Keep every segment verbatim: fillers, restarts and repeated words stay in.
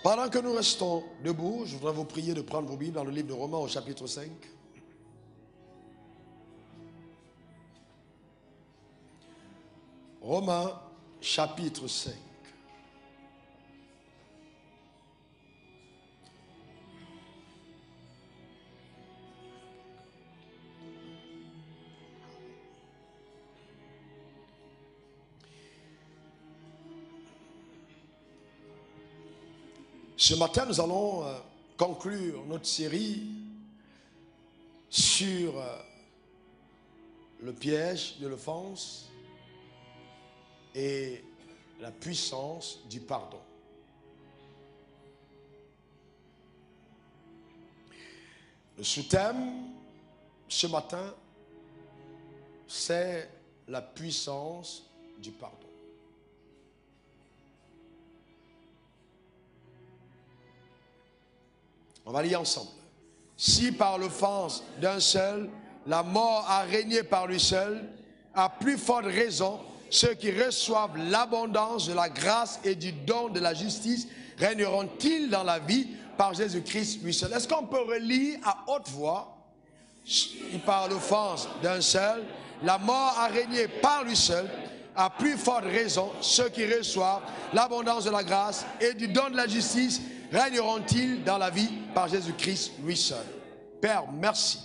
Pendant que nous restons debout, je voudrais vous prier de prendre vos Bibles dans le livre de Romains au chapitre cinq. Romains chapitre cinq. Ce matin, nous allons euh, conclure notre série sur euh, le piège de l'offense et la puissance du pardon. Le sous-thème ce matin, c'est la puissance du pardon. On va lire ensemble. Si par l'offense d'un seul, la mort a régné par lui seul, à plus forte raison, ceux qui reçoivent l'abondance de la grâce et du don de la justice régneront-ils dans la vie par Jésus-Christ lui seul. Est-ce qu'on peut relire à haute voix? Si par l'offense d'un seul, la mort a régné par lui seul, à plus forte raison, ceux qui reçoivent l'abondance de la grâce et du don de la justice régneront-ils dans la vie par Jésus-Christ lui seul. Père, merci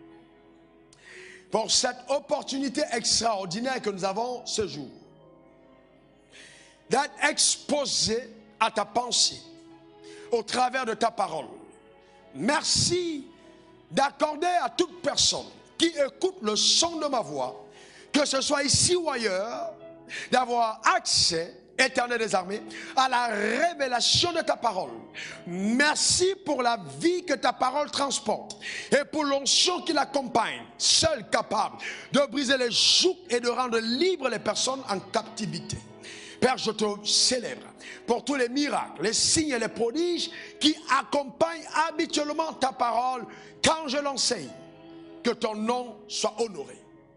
pour cette opportunité extraordinaire que nous avons ce jour d'être exposé à ta pensée au travers de ta parole. Merci d'accorder à toute personne qui écoute le son de ma voix, que ce soit ici ou ailleurs, d'avoir accès, Éternel des armées, à la révélation de ta parole. Merci pour la vie que ta parole transporte et pour l'onction qui l'accompagne, seul capable de briser les jougs et de rendre libres les personnes en captivité. Père, je te célèbre pour tous les miracles, les signes et les prodiges qui accompagnent habituellement ta parole quand je l'enseigne. Que ton nom soit honoré.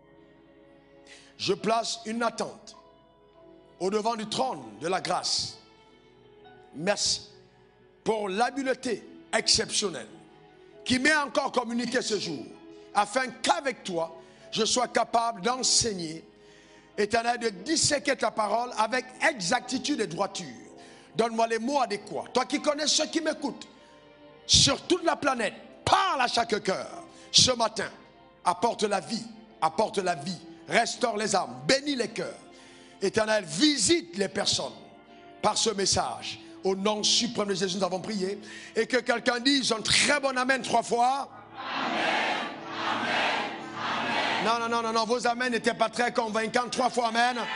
Je place une attente au devant du trône de la grâce. Merci pour l'habileté exceptionnelle qui m'est encore communiquée ce jour, afin qu'avec toi, je sois capable d'enseigner, Éternel, de disséquer ta parole avec exactitude et droiture. Donne-moi les mots adéquats. Toi qui connais ceux qui m'écoutent sur toute la planète, parle à chaque cœur. Ce matin, apporte la vie, apporte la vie, restaure les âmes, bénis les cœurs. Éternel, visite les personnes par ce message. Au nom suprême de Jésus, nous avons prié. Et que quelqu'un dise un très bon amen trois fois. Amen, amen, amen. Non, non, non, non, non, vos amens n'étaient pas très convaincants. Trois fois amen. Amen,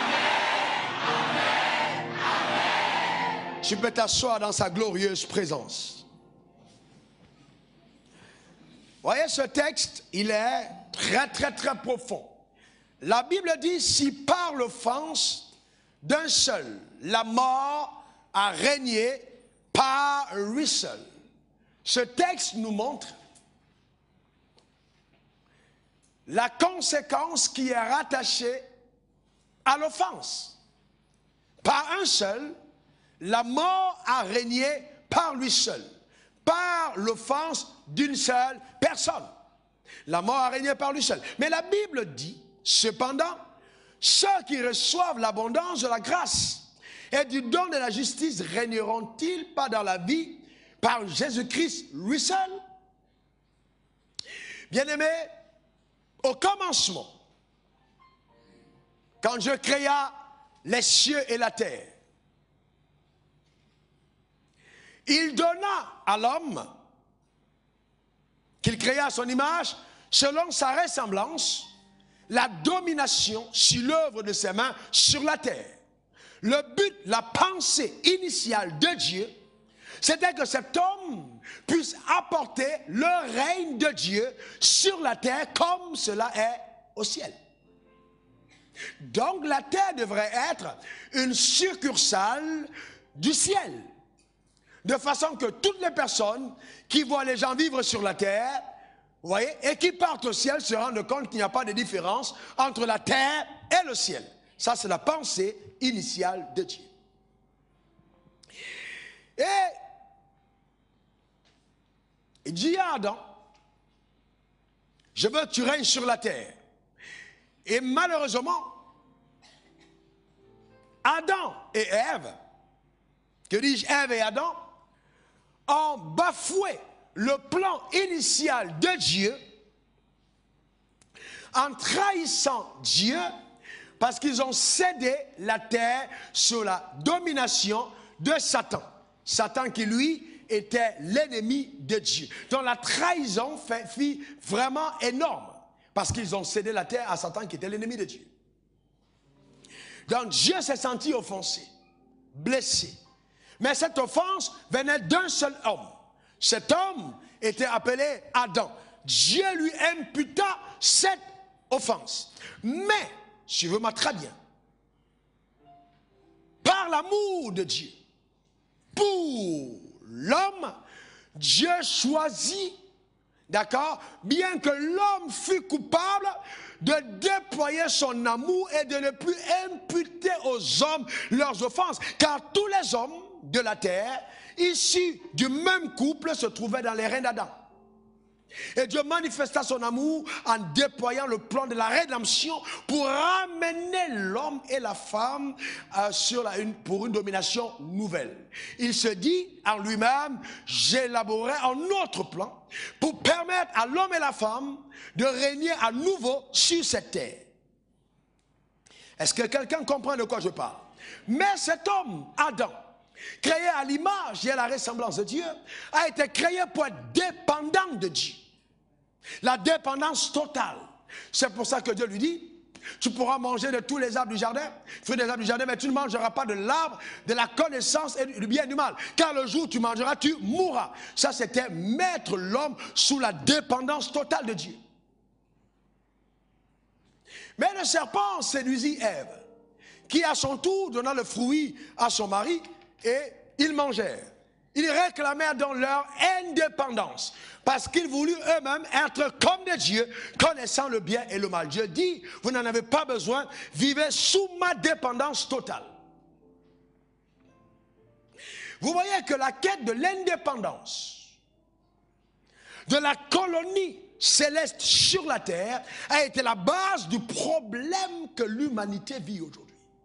amen, amen. Tu peux t'asseoir dans sa glorieuse présence. Voyez, ce texte, il est très, très, très profond. La Bible dit, si par l'offense d'un seul, la mort a régné par lui seul. Ce texte nous montre la conséquence qui est rattachée à l'offense. Par un seul, la mort a régné par lui seul. Par l'offense d'une seule personne. La mort a régné par lui seul. Mais la Bible dit, cependant, ceux qui reçoivent l'abondance de la grâce et du don de la justice régneront-ils pas dans la vie par Jésus-Christ lui seul? Bien-aimés, au commencement, quand Dieu créa les cieux et la terre, il donna à l'homme qu'il créa à son image, selon sa ressemblance, la domination sur l'œuvre de ses mains sur la terre. Le but, la pensée initiale de Dieu, c'était que cet homme puisse apporter le règne de Dieu sur la terre comme cela est au ciel. Donc la terre devrait être une succursale du ciel. De façon que toutes les personnes qui voient les gens vivre sur la terre, vous voyez, et qui partent au ciel se rendent compte qu'il n'y a pas de différence entre la terre et le ciel. Ça, c'est la pensée initiale de Dieu. Et dit à Adam, je veux que tu règnes sur la terre. Et malheureusement, Adam et Ève, que dis-je, Ève et Adam, ont bafoué le plan initial de Dieu en trahissant Dieu parce qu'ils ont cédé la terre sous la domination de Satan. Satan qui, lui, était l'ennemi de Dieu. Donc la trahison fait, fit vraiment énorme parce qu'ils ont cédé la terre à Satan qui était l'ennemi de Dieu. Donc Dieu s'est senti offensé, blessé. Mais cette offense venait d'un seul homme. Cet homme était appelé Adam. Dieu lui imputa cette offense. Mais, suivez-moi très bien, par l'amour de Dieu, pour l'homme, Dieu choisit, d'accord, bien que l'homme fût coupable, de déployer son amour et de ne plus imputer aux hommes leurs offenses. Car tous les hommes de la terre, issus du même couple, se trouvaient dans les reins d'Adam. Et Dieu manifesta son amour en déployant le plan de la rédemption pour ramener l'homme et la femme euh, sur la, une, pour une domination nouvelle. Il se dit en lui-même, j'élaborerai un autre plan pour permettre à l'homme et la femme de régner à nouveau sur cette terre. Est-ce que quelqu'un comprend de quoi je parle? Mais cet homme, Adam, créé à l'image et à la ressemblance de Dieu, a été créé pour être dépendant de Dieu. La dépendance totale. C'est pour ça que Dieu lui dit, tu pourras manger de tous les arbres du jardin, fruits des arbres du jardin, mais tu ne mangeras pas de l'arbre de la connaissance et du bien et du mal. Car le jour où tu mangeras, tu mourras. Ça, c'était mettre l'homme sous la dépendance totale de Dieu. Mais le serpent séduisit Ève, qui à son tour donna le fruit à son mari, et ils mangèrent. Ils réclamèrent dans leur indépendance, parce qu'ils voulaient eux-mêmes être comme des dieux, connaissant le bien et le mal. Dieu dit, vous n'en avez pas besoin, vivez sous ma dépendance totale. Vous voyez que la quête de l'indépendance, de la colonie céleste sur la terre, a été la base du problème que l'humanité vit aujourd'hui.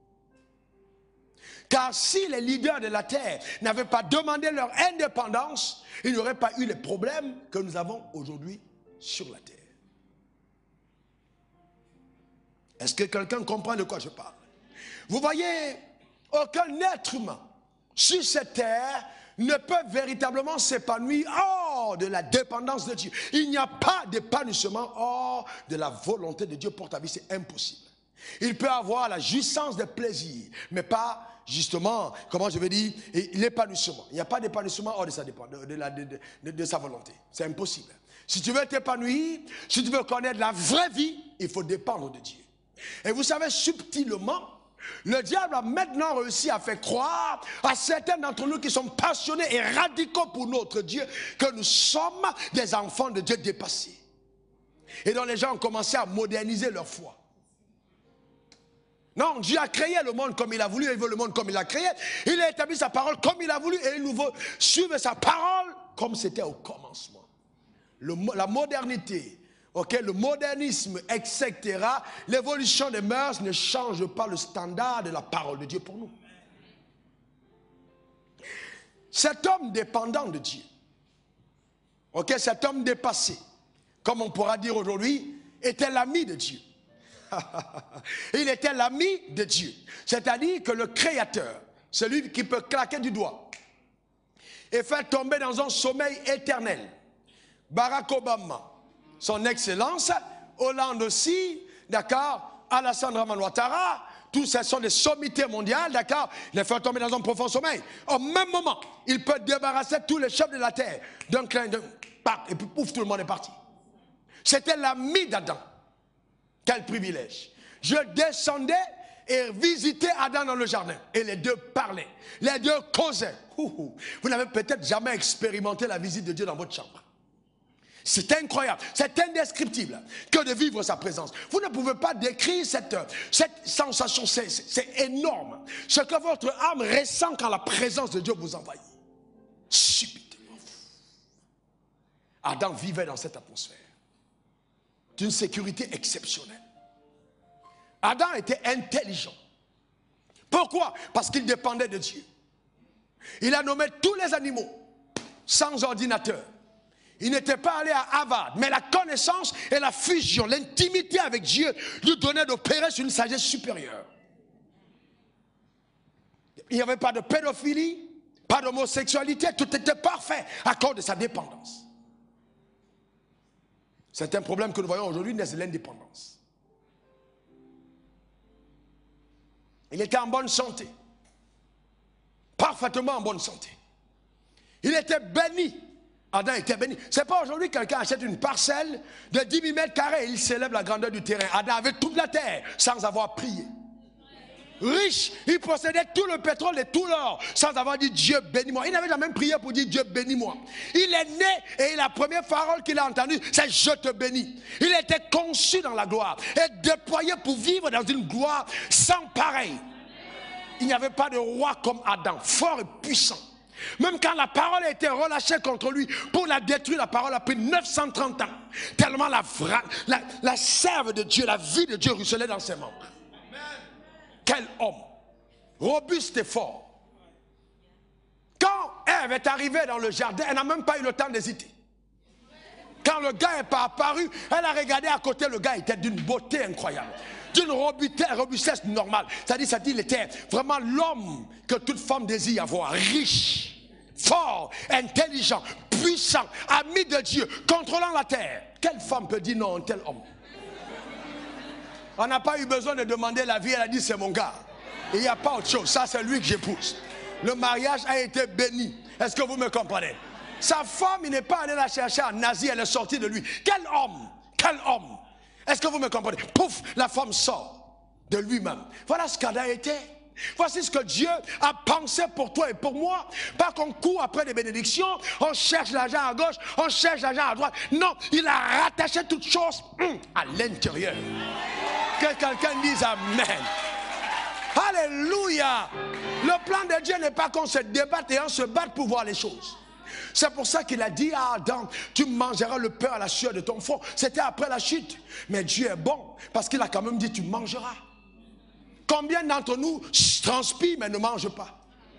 Car si les leaders de la terre n'avaient pas demandé leur indépendance, il n'y aurait pas eu les problèmes que nous avons aujourd'hui sur la terre. Est-ce que quelqu'un comprend de quoi je parle? Vous voyez, aucun être humain sur cette terre ne peut véritablement s'épanouir hors de la dépendance de Dieu. Il n'y a pas d'épanouissement hors de la volonté de Dieu pour ta vie, c'est impossible. Il peut avoir la jouissance des plaisirs, mais pas justement, comment je vais dire, l'épanouissement. Il n'y a pas d'épanouissement hors de sa, de, de, la, de, de, de sa volonté. C'est impossible. Si tu veux t'épanouir, si tu veux connaître la vraie vie, il faut dépendre de Dieu. Et vous savez, subtilement, le diable a maintenant réussi à faire croire à certains d'entre nous qui sont passionnés et radicaux pour notre Dieu que nous sommes des enfants de Dieu dépassés. Et donc les gens ont commencé à moderniser leur foi. Non, Dieu a créé le monde comme il a voulu, et il veut le monde comme il l'a créé. Il a établi sa parole comme il a voulu, et il nous veut suivre sa parole comme c'était au commencement. Le, la modernité, okay, le modernisme, et cetera, l'évolution des mœurs ne change pas le standard de la parole de Dieu pour nous. Cet homme dépendant de Dieu, okay, cet homme dépassé, comme on pourra dire aujourd'hui, était l'ami de Dieu. Il était l'ami de Dieu. C'est-à-dire que le Créateur, celui qui peut claquer du doigt et faire tomber dans un sommeil éternel, Barack Obama, son excellence, Hollande aussi, d'accord, Alassane Draman Ouattara, tous ces sont des sommités mondiales, d'accord, il les fait tomber dans un profond sommeil. Au même moment, il peut débarrasser tous les chefs de la terre d'un clin d'œil, et puis pouf, tout le monde est parti. C'était l'ami d'Adam. Quel privilège. Je descendais et visitais Adam dans le jardin. Et les deux parlaient. Les deux causaient. Vous n'avez peut-être jamais expérimenté la visite de Dieu dans votre chambre. C'est incroyable. C'est indescriptible que de vivre sa présence. Vous ne pouvez pas décrire cette, cette sensation. C'est énorme. Ce que votre âme ressent quand la présence de Dieu vous envahit. Subitement. Adam vivait dans cette atmosphère d'une sécurité exceptionnelle. Adam était intelligent. Pourquoi? Parce qu'il dépendait de Dieu. Il a nommé tous les animaux sans ordinateur. Il n'était pas allé à Harvard, mais la connaissance et la fusion, l'intimité avec Dieu lui donnaient d'opérer sur une sagesse supérieure. Il n'y avait pas de pédophilie, pas d'homosexualité, tout était parfait à cause de sa dépendance. C'est un problème que nous voyons aujourd'hui, c'est l'indépendance. Il était en bonne santé, parfaitement en bonne santé. Il était béni. Adam était béni. C'est pas aujourd'hui que quelqu'un achète une parcelle de dix mille mètres carrés et il célèbre la grandeur du terrain. Adam avait toute la terre sans avoir prié. Riche, il possédait tout le pétrole et tout l'or sans avoir dit Dieu bénis-moi. Il n'avait jamais prié pour dire Dieu bénis-moi. Il est né et la première parole qu'il a entendue, c'est je te bénis. Il était conçu dans la gloire et déployé pour vivre dans une gloire sans pareil. Il n'y avait pas de roi comme Adam, fort et puissant. Même quand la parole a été relâchée contre lui pour la détruire, la parole a pris neuf cent trente ans. Tellement la, la, la sève de Dieu, la vie de Dieu ruisselait dans ses membres. Quel homme, robuste et fort. Quand Ève est arrivée dans le jardin, elle n'a même pas eu le temps d'hésiter. Quand le gars n'est pas apparu, elle a regardé à côté, le gars était d'une beauté incroyable, d'une robustesse normale. C'est-à-dire, ça dit, il était vraiment l'homme que toute femme désire avoir, riche, fort, intelligent, puissant, ami de Dieu, contrôlant la terre. Quelle femme peut dire non à un tel homme? On n'a pas eu besoin de demander la vie, elle a dit c'est mon gars. Il n'y a pas autre chose, ça c'est lui que j'épouse. Le mariage a été béni. Est-ce que vous me comprenez? Sa femme, il n'est pas allé la chercher en Asie, elle est sortie de lui. Quel homme? Quel homme? Est-ce que vous me comprenez? Pouf, la femme sort de lui-même. Voilà ce qu'Adam était. Voici ce que Dieu a pensé pour toi et pour moi. Pas qu'on court après des bénédictions, on cherche l'argent à gauche, on cherche l'argent à droite. Non, il a rattaché toutes choses hum, à l'intérieur. Que quelqu'un dise Amen. Alléluia. Le plan de Dieu n'est pas qu'on se débatte et on se batte pour voir les choses. C'est pour ça qu'il a dit à Adam, tu mangeras le pain à la sueur de ton front. C'était après la chute. Mais Dieu est bon, parce qu'il a quand même dit, tu mangeras. Combien d'entre nous transpirent mais ne mangent pas?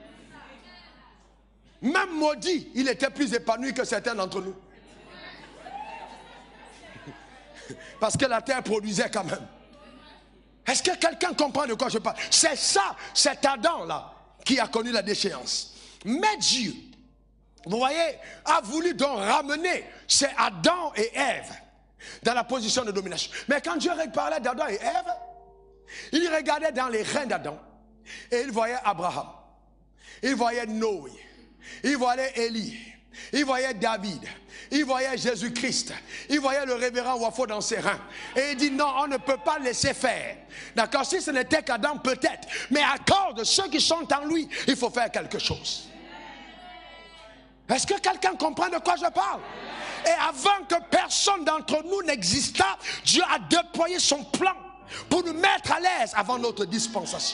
Même maudit, il était plus épanoui que certains d'entre nous. Parce que la terre produisait quand même. Est-ce que quelqu'un comprend de quoi je parle? C'est ça, cet Adam-là, qui a connu la déchéance. Mais Dieu, vous voyez, a voulu donc ramener ces Adam et Ève dans la position de domination. Mais quand Dieu parlait d'Adam et Ève, il regardait dans les reins d'Adam et il voyait Abraham, il voyait Noé, il voyait Élie, il voyait David, il voyait Jésus-Christ, il voyait le révérend Wafo dans ses reins. Et il dit non, on ne peut pas laisser faire. D'accord, si ce n'était qu'Adam peut-être, mais à cause de ceux qui sont en lui, il faut faire quelque chose. Est-ce que quelqu'un comprend de quoi je parle? Et avant que personne d'entre nous n'existât, Dieu a déployé son plan pour nous mettre à l'aise avant notre dispensation.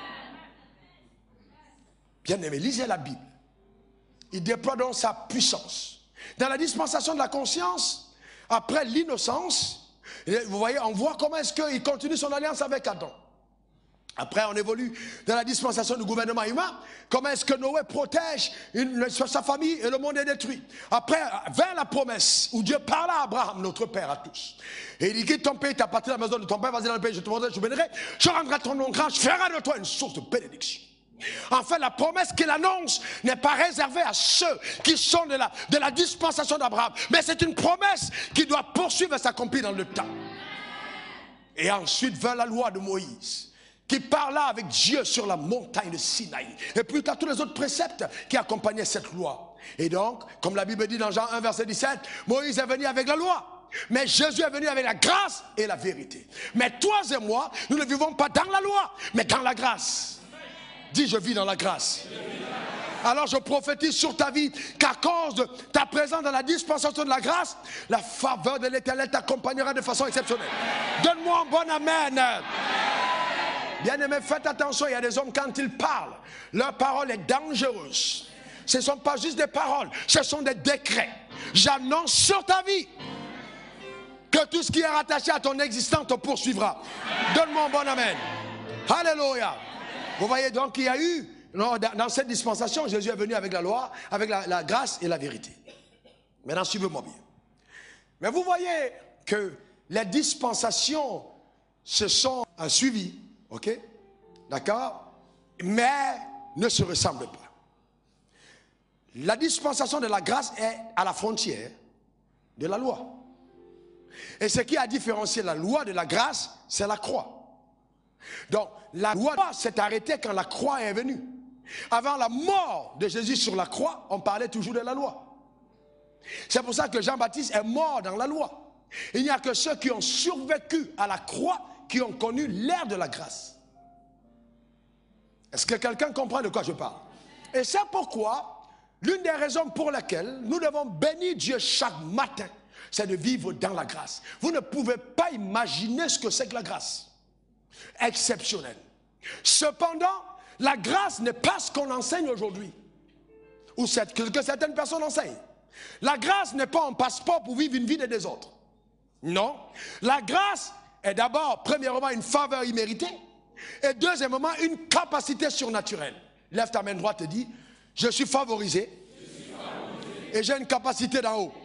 Bien aimé, lisez la Bible. Il déploie donc sa puissance. Dans la dispensation de la conscience, après l'innocence, vous voyez, on voit comment est-ce qu'il continue son alliance avec Adam. Après, on évolue dans la dispensation du gouvernement humain. Comment est-ce que Noé protège une, sa famille et le monde est détruit. Après, vers la promesse où Dieu parle à Abraham, notre père à tous. Et il dit, quitte ton pays, tu as parti de la maison de ton père, vas-y dans le pays, je te montrerai, je te bénirai. Je rendrai ton nom grand, je ferai de toi une source de bénédiction. Enfin, la promesse qu'il annonce n'est pas réservée à ceux qui sont de la, de la dispensation d'Abraham. Mais c'est une promesse qui doit poursuivre et s'accomplir dans le temps. Et ensuite, vers la loi de Moïse, qui parla avec Dieu sur la montagne de Sinaï. Et plus tard, tous les autres préceptes qui accompagnaient cette loi. Et donc, comme la Bible dit dans Jean un, verset dix-sept, Moïse est venu avec la loi. Mais Jésus est venu avec la grâce et la vérité. Mais toi et moi, nous ne vivons pas dans la loi, mais dans la grâce. Dis, je vis dans la grâce. Alors je prophétise sur ta vie qu'à cause de ta présence dans la dispensation de la grâce, la faveur de l'Éternel t'accompagnera de façon exceptionnelle. Donne-moi un bon amen. Bien-aimés, faites attention, il y a des hommes quand ils parlent, leur parole est dangereuse. Ce ne sont pas juste des paroles, ce sont des décrets. J'annonce sur ta vie que tout ce qui est rattaché à ton existence te poursuivra. Donne-moi un bon amen. Alléluia. Vous voyez donc, il y a eu, dans cette dispensation, Jésus est venu avec la loi, avec la, la grâce et la vérité. Maintenant, suivez-moi bien. Mais vous voyez que les dispensations se sont suivies, ok? D'accord? Mais ne se ressemblent pas. La dispensation de la grâce est à la frontière de la loi. Et ce qui a différencié la loi de la grâce, c'est la croix. Donc, la loi s'est arrêtée quand la croix est venue. Avant la mort de Jésus sur la croix, on parlait toujours de la loi. C'est pour ça que Jean-Baptiste est mort dans la loi. Il n'y a que ceux qui ont survécu à la croix qui ont connu l'ère de la grâce. Est-ce que quelqu'un comprend de quoi je parle? Et c'est pourquoi, l'une des raisons pour lesquelles nous devons bénir Dieu chaque matin, c'est de vivre dans la grâce. Vous ne pouvez pas imaginer ce que c'est que la grâce. Exceptionnel. Cependant, la grâce n'est pas ce qu'on enseigne aujourd'hui, ou ce que certaines personnes enseignent. La grâce n'est pas un passeport pour vivre une vie de des autres. Non. La grâce est d'abord, premièrement, une faveur imméritée, et deuxièmement, une capacité surnaturelle. Lève ta main droite et dis, je suis favorisé, je suis favorisé. Et j'ai une capacité d'en haut.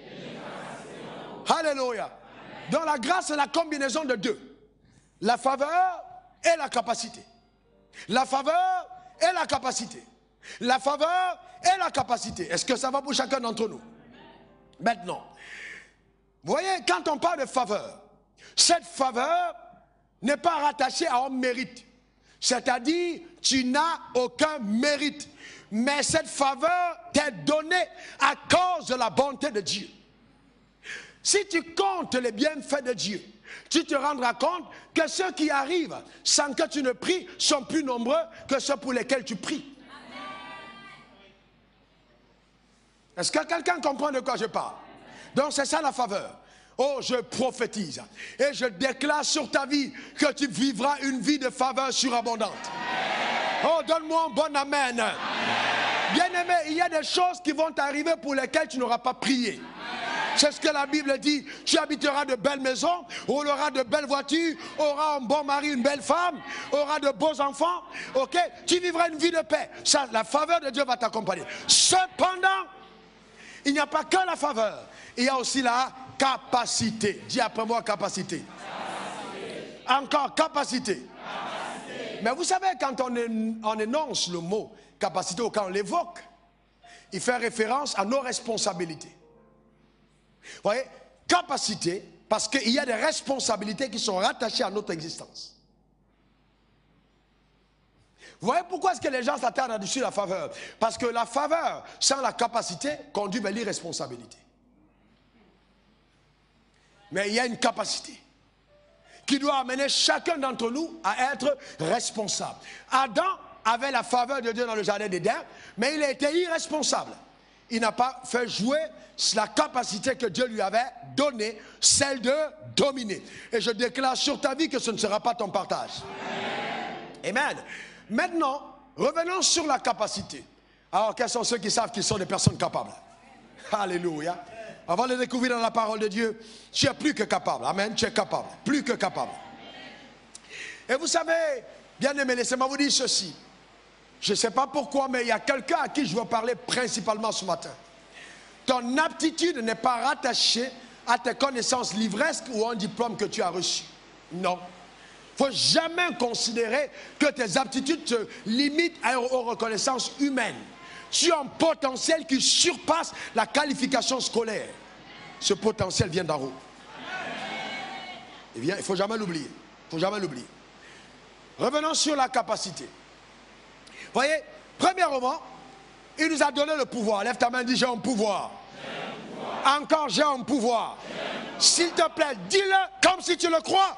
Alléluia. Donc la grâce, c'est la combinaison de deux. La faveur et la capacité. La faveur et la capacité. La faveur et la capacité. Est-ce que ça va pour chacun d'entre nous? Maintenant, vous voyez, quand on parle de faveur, cette faveur n'est pas rattachée à un mérite. C'est-à-dire, tu n'as aucun mérite. Mais cette faveur t'est donnée à cause de la bonté de Dieu. Si tu comptes les bienfaits de Dieu, tu te rendras compte que ceux qui arrivent sans que tu ne pries sont plus nombreux que ceux pour lesquels tu pries. Est-ce que quelqu'un comprend de quoi je parle? Donc c'est ça la faveur. Oh, je prophétise et je déclare sur ta vie que tu vivras une vie de faveur surabondante. Oh, donne-moi un bon amen. Bien-aimé, il y a des choses qui vont t'arriver pour lesquelles tu n'auras pas prié. C'est ce que la Bible dit. Tu habiteras de belles maisons, auras de belles voitures, auras un bon mari, une belle femme, auras de beaux enfants. Ok? Tu vivras une vie de paix. Ça, la faveur de Dieu va t'accompagner. Cependant, il n'y a pas que la faveur. Il y a aussi la capacité. Dis après moi capacité. Capacité. Encore capacité. Capacité. Mais vous savez, quand on, on énonce le mot capacité ou quand on l'évoque, il fait référence à nos responsabilités. Vous voyez, capacité, parce qu'il y a des responsabilités qui sont rattachées à notre existence. Vous voyez pourquoi est-ce que les gens s'attardent là-dessus la faveur? Parce que la faveur, sans la capacité, conduit vers l'irresponsabilité. Mais il y a une capacité qui doit amener chacun d'entre nous à être responsable. Adam avait la faveur de Dieu dans le jardin d'Éden, mais il a été irresponsable. Il n'a pas fait jouer la capacité que Dieu lui avait donnée, celle de dominer. Et je déclare sur ta vie que ce ne sera pas ton partage. Amen. Amen. Maintenant, revenons sur la capacité. Alors, quels sont ceux qui savent qu'ils sont des personnes capables? Alléluia. On va le découvrir dans la parole de Dieu. Tu es plus que capable. Amen. Tu es capable. Plus que capable. Et vous savez, bien aimé, laissez-moi vous dire ceci. Je ne sais pas pourquoi, mais il y a quelqu'un à qui je veux parler principalement ce matin. Ton aptitude n'est pas rattachée à tes connaissances livresques ou à un diplôme que tu as reçu. Non. Il ne faut jamais considérer que tes aptitudes te limitent aux reconnaissances humaines. Tu as un potentiel qui surpasse la qualification scolaire. Ce potentiel vient d'en haut. Il ne faut jamais l'oublier. Il ne faut jamais l'oublier. Revenons sur la capacité. Vous voyez, premièrement, il nous a donné le pouvoir. Lève ta main et dis, j'ai un pouvoir. pouvoir. Encore, j'ai un pouvoir. S'il te plaît, dis-le comme si tu le crois.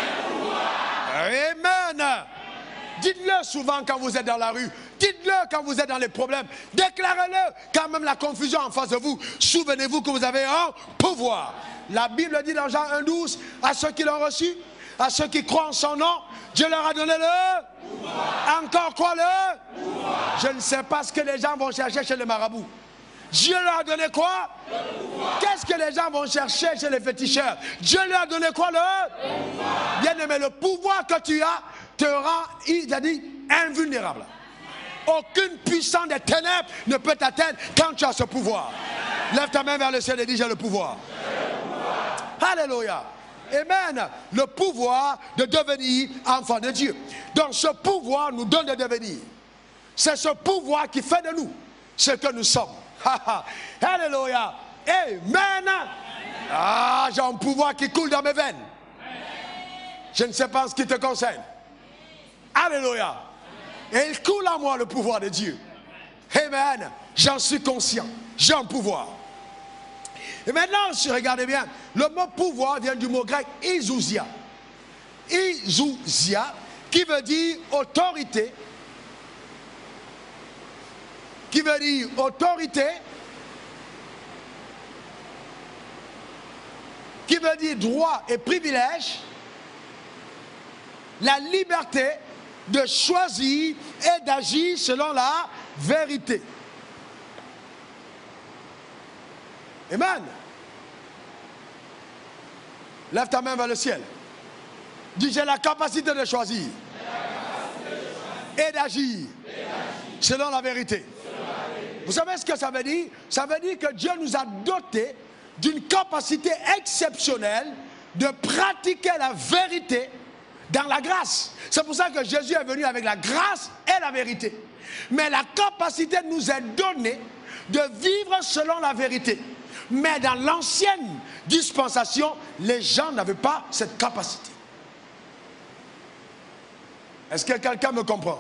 Amen. Dites-le souvent quand vous êtes dans la rue. Dites-le quand vous êtes dans les problèmes. Déclarez-le quand même la confusion en face de vous. Souvenez-vous que vous avez un pouvoir. La Bible dit dans Jean un douze, à ceux qui l'ont reçu, à ceux qui croient en son nom, Dieu leur a donné le pouvoir. Encore quoi le pouvoir. Je ne sais pas ce que les gens vont chercher chez les marabouts. Dieu leur a donné quoi? Qu'est-ce que les gens vont chercher chez les féticheurs? Dieu leur a donné quoi? Le bien-aimé, le pouvoir que tu as te rend, il a dit, invulnérable. Aucune puissance des ténèbres ne peut t'atteindre quand tu as ce pouvoir. Lève ta main vers le ciel et dis, j'ai le pouvoir. Alléluia. Amen. Le pouvoir de devenir enfant de Dieu. Donc ce pouvoir nous donne de devenir. C'est ce pouvoir qui fait de nous ce que nous sommes. Alléluia. Amen. Ah, j'ai un pouvoir qui coule dans mes veines. Je ne sais pas ce qui te concerne. Alléluia. Et il coule en moi le pouvoir de Dieu. Amen. J'en suis conscient. J'ai un pouvoir. Et maintenant, si vous regardez bien, le mot pouvoir vient du mot grec isousia. Isousia, qui veut dire autorité, qui veut dire autorité, qui veut dire droit et privilège, la liberté de choisir et d'agir selon la vérité. Amen. Lève ta main vers le ciel. Dis, j'ai la capacité de choisir et d'agir selon la vérité. Vous savez ce que ça veut dire? Ça veut dire que Dieu nous a dotés d'une capacité exceptionnelle de pratiquer la vérité dans la grâce. C'est pour ça que Jésus est venu avec la grâce et la vérité. Mais la capacité nous est donnée de vivre selon la vérité. Mais dans l'ancienne dispensation, les gens n'avaient pas cette capacité. Est-ce que quelqu'un me comprend?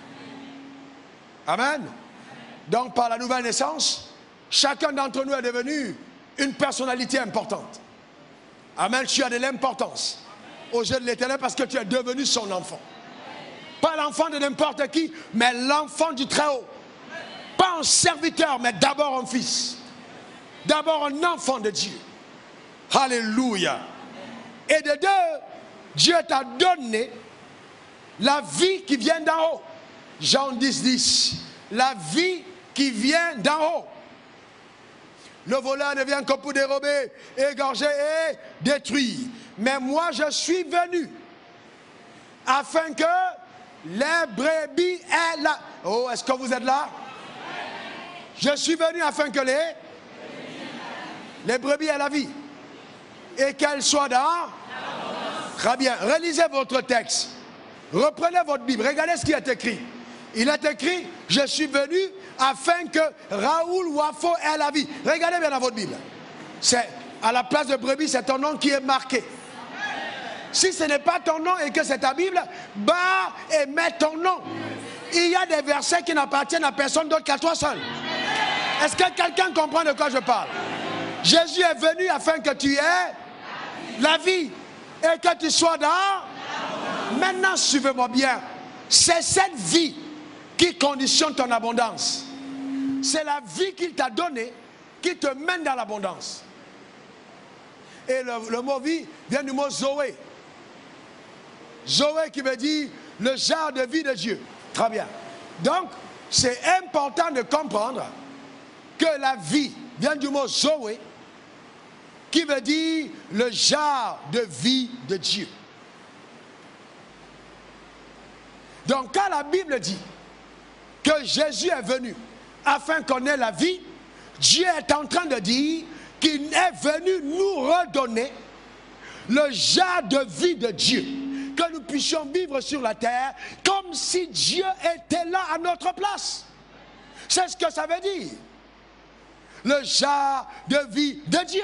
Amen. Donc par la nouvelle naissance, chacun d'entre nous est devenu une personnalité importante. Amen. Tu as de l'importance aux yeux de l'Éternel parce que tu es devenu son enfant. Pas l'enfant de n'importe qui, mais l'enfant du Très-Haut. Pas un serviteur, mais d'abord un fils. D'abord un enfant de Dieu. Alléluia. Et de deux, Dieu t'a donné la vie qui vient d'en haut. Jean dix, dix. La vie qui vient d'en haut. Le voleur ne vient que pour dérober, égorger et détruire. Mais moi je suis venu afin que les brebis aient la... Oh, est-ce que vous êtes là? Je suis venu afin que les... Les brebis aient la vie. Et qu'elles soient dans... Très bien. Relisez votre texte. Reprenez votre Bible. Regardez ce qui est écrit. Il est écrit, je suis venu afin que Raoul Wafo ait la vie. Regardez bien dans votre Bible. C'est à la place de brebis, c'est ton nom qui est marqué. Si ce n'est pas ton nom et que c'est ta Bible, bats et mets ton nom. Il y a des versets qui n'appartiennent à personne d'autre qu'à toi seul. Est-ce que quelqu'un comprend de quoi je parle? Jésus est venu afin que tu aies la vie et que tu sois dans... Maintenant, suivez-moi bien. C'est cette vie qui conditionne ton abondance. C'est la vie qu'il t'a donnée qui te mène dans l'abondance. Et le, le mot vie vient du mot Zoé. Zoé qui veut dire le genre de vie de Dieu. Très bien. Donc, c'est important de comprendre que la vie vient du mot Zoé qui veut dire le genre de vie de Dieu. Donc, quand la Bible dit que Jésus est venu afin qu'on ait la vie, Dieu est en train de dire qu'il est venu nous redonner le genre de vie de Dieu, que nous puissions vivre sur la terre comme si Dieu était là à notre place. C'est ce que ça veut dire. Le genre de vie de Dieu.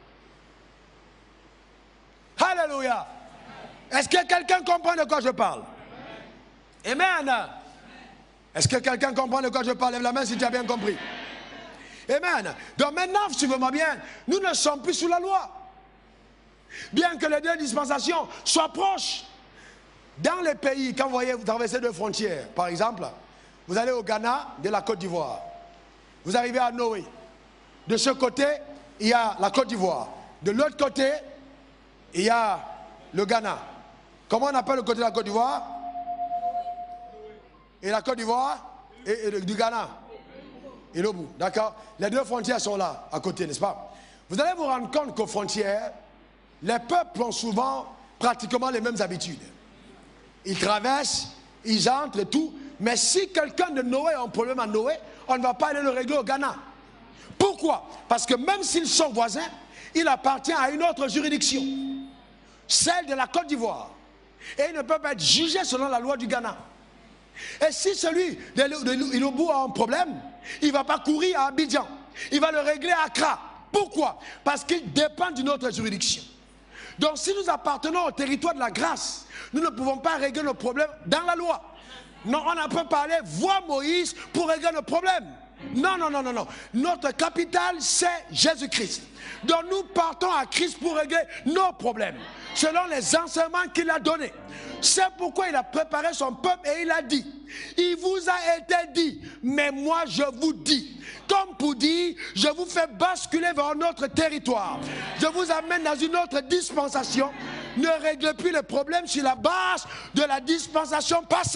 Alléluia. Est-ce que quelqu'un comprend de quoi je parle? Amen. Est-ce que quelqu'un comprend de quoi je parle? Lève la main si tu as bien compris. Amen. Donc maintenant, suivez-moi bien, nous ne sommes plus sous la loi. Bien que les deux dispensations soient proches. Dans les pays, quand vous voyez, vous traversez deux frontières, par exemple, vous allez au Ghana, de la Côte d'Ivoire. Vous arrivez à Noé. De ce côté, il y a la Côte d'Ivoire. De l'autre côté, il y a le Ghana. Comment on appelle le côté de la Côte d'Ivoire? Et la Côte d'Ivoire et, et du Ghana. et Lobu. D'accord? Les deux frontières sont là, à côté, n'est-ce pas? Vous allez vous rendre compte qu'aux frontières, les peuples ont souvent pratiquement les mêmes habitudes. Ils traversent, ils entrent et tout. Mais si quelqu'un de Noé a un problème à Noé, on ne va pas aller le régler au Ghana. Pourquoi? Parce que même s'ils sont voisins, il appartient à une autre juridiction, celle de la Côte d'Ivoire. Et il ne peut pas être jugé selon la loi du Ghana. Et si celui de Ilobu a un problème, il ne va pas courir à Abidjan. Il va le régler à Accra. Pourquoi? Parce qu'il dépend d'une autre juridiction. Donc si nous appartenons au territoire de la grâce, nous ne pouvons pas régler nos problèmes dans la loi. Non, on ne peut pas aller voir Moïse pour régler nos problèmes. Non, non, non, non, non. Notre capitale, c'est Jésus-Christ. Donc nous partons à Christ pour régler nos problèmes, selon les enseignements qu'il a donnés. C'est pourquoi il a préparé son peuple et il a dit, il vous a été dit, mais moi je vous dis. Comme pour dire, je vous fais basculer vers un autre territoire. Je vous amène dans une autre dispensation. Ne réglez plus les problèmes sur la base de la dispensation passée.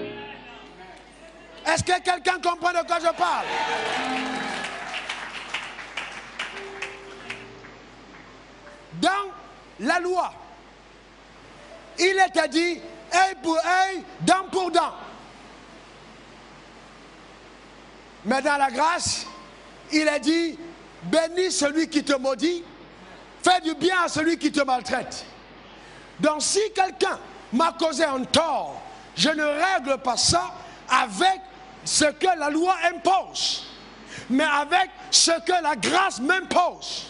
Est-ce que quelqu'un comprend de quoi je parle? Dans la loi, il était dit œil pour œil, dent pour dent. Mais dans la grâce, il est dit bénis celui qui te maudit, fais du bien à celui qui te maltraite. Donc si quelqu'un m'a causé un tort, je ne règle pas ça avec ce que la loi impose, mais avec ce que la grâce m'impose.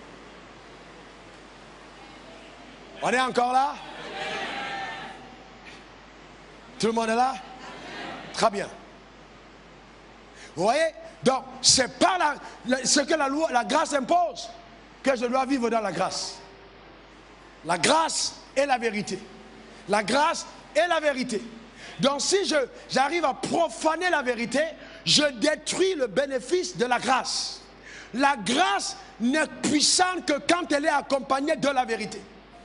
On est encore là? Tout le monde est là? Très bien. Vous voyez? Donc, c'est pas la, la, ce que la loi, la grâce impose que je dois vivre dans la grâce. La grâce est la vérité. La grâce est la vérité. Donc, si je, j'arrive à profaner la vérité, je détruis le bénéfice de la grâce. La grâce n'est puissante que quand elle est accompagnée de la vérité.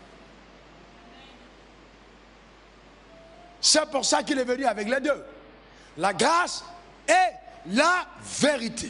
C'est pour ça qu'il est venu avec les deux. La grâce et la vérité.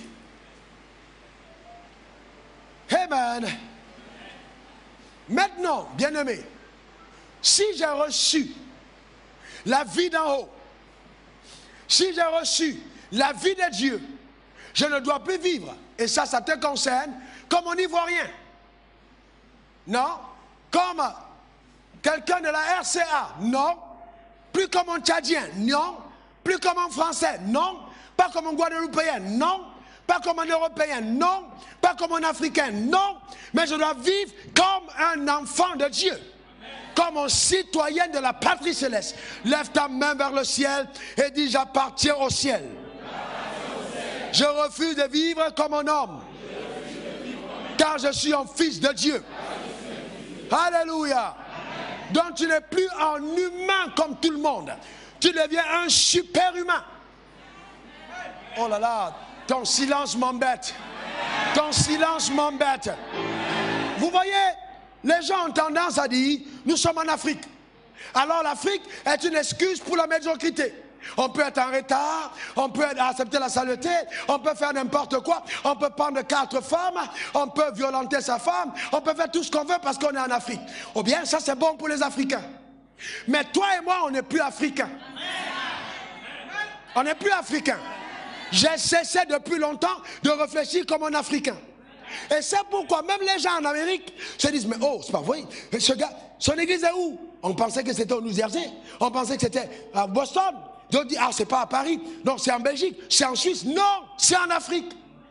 Amen. Maintenant, bien-aimé, si j'ai reçu la vie d'en haut, si j'ai reçu la vie de Dieu, je ne dois plus vivre, et ça, ça te concerne, comme un Ivoirien. Non? Comme quelqu'un de la R C A. Non. Plus comme un Tchadien. Non. Plus comme un Français. Non. Pas comme un Guadeloupéen. Non. Pas comme un Européen. Non. Pas comme un Africain. Non. Mais je dois vivre comme un enfant de Dieu. Comme un citoyen de la patrie céleste. Lève ta main vers le ciel et dis j'appartiens au ciel. Je refuse de vivre comme un homme. Car je suis un fils de Dieu. Alléluia. Donc tu n'es plus un humain comme tout le monde. Tu deviens un super humain. Oh là là, ton silence m'embête. Ton silence m'embête. Vous voyez, les gens ont tendance à dire, nous sommes en Afrique. Alors l'Afrique est une excuse pour la médiocrité. On peut être en retard, on peut accepter la saleté, on peut faire n'importe quoi, on peut prendre quatre femmes, on peut violenter sa femme, on peut faire tout ce qu'on veut parce qu'on est en Afrique. Ou bien ça c'est bon pour les Africains. Mais toi et moi on n'est plus africains. On n'est plus africains. J'ai cessé depuis longtemps de réfléchir comme un Africain. Et c'est pourquoi même les gens en Amérique se disent mais oh c'est pas vrai, ce gars, son église est où? On pensait que c'était au New Jersey, on pensait que c'était à Boston. D'autres disent, ah, c'est pas à Paris, non, c'est en Belgique, c'est en Suisse, non, c'est en Afrique.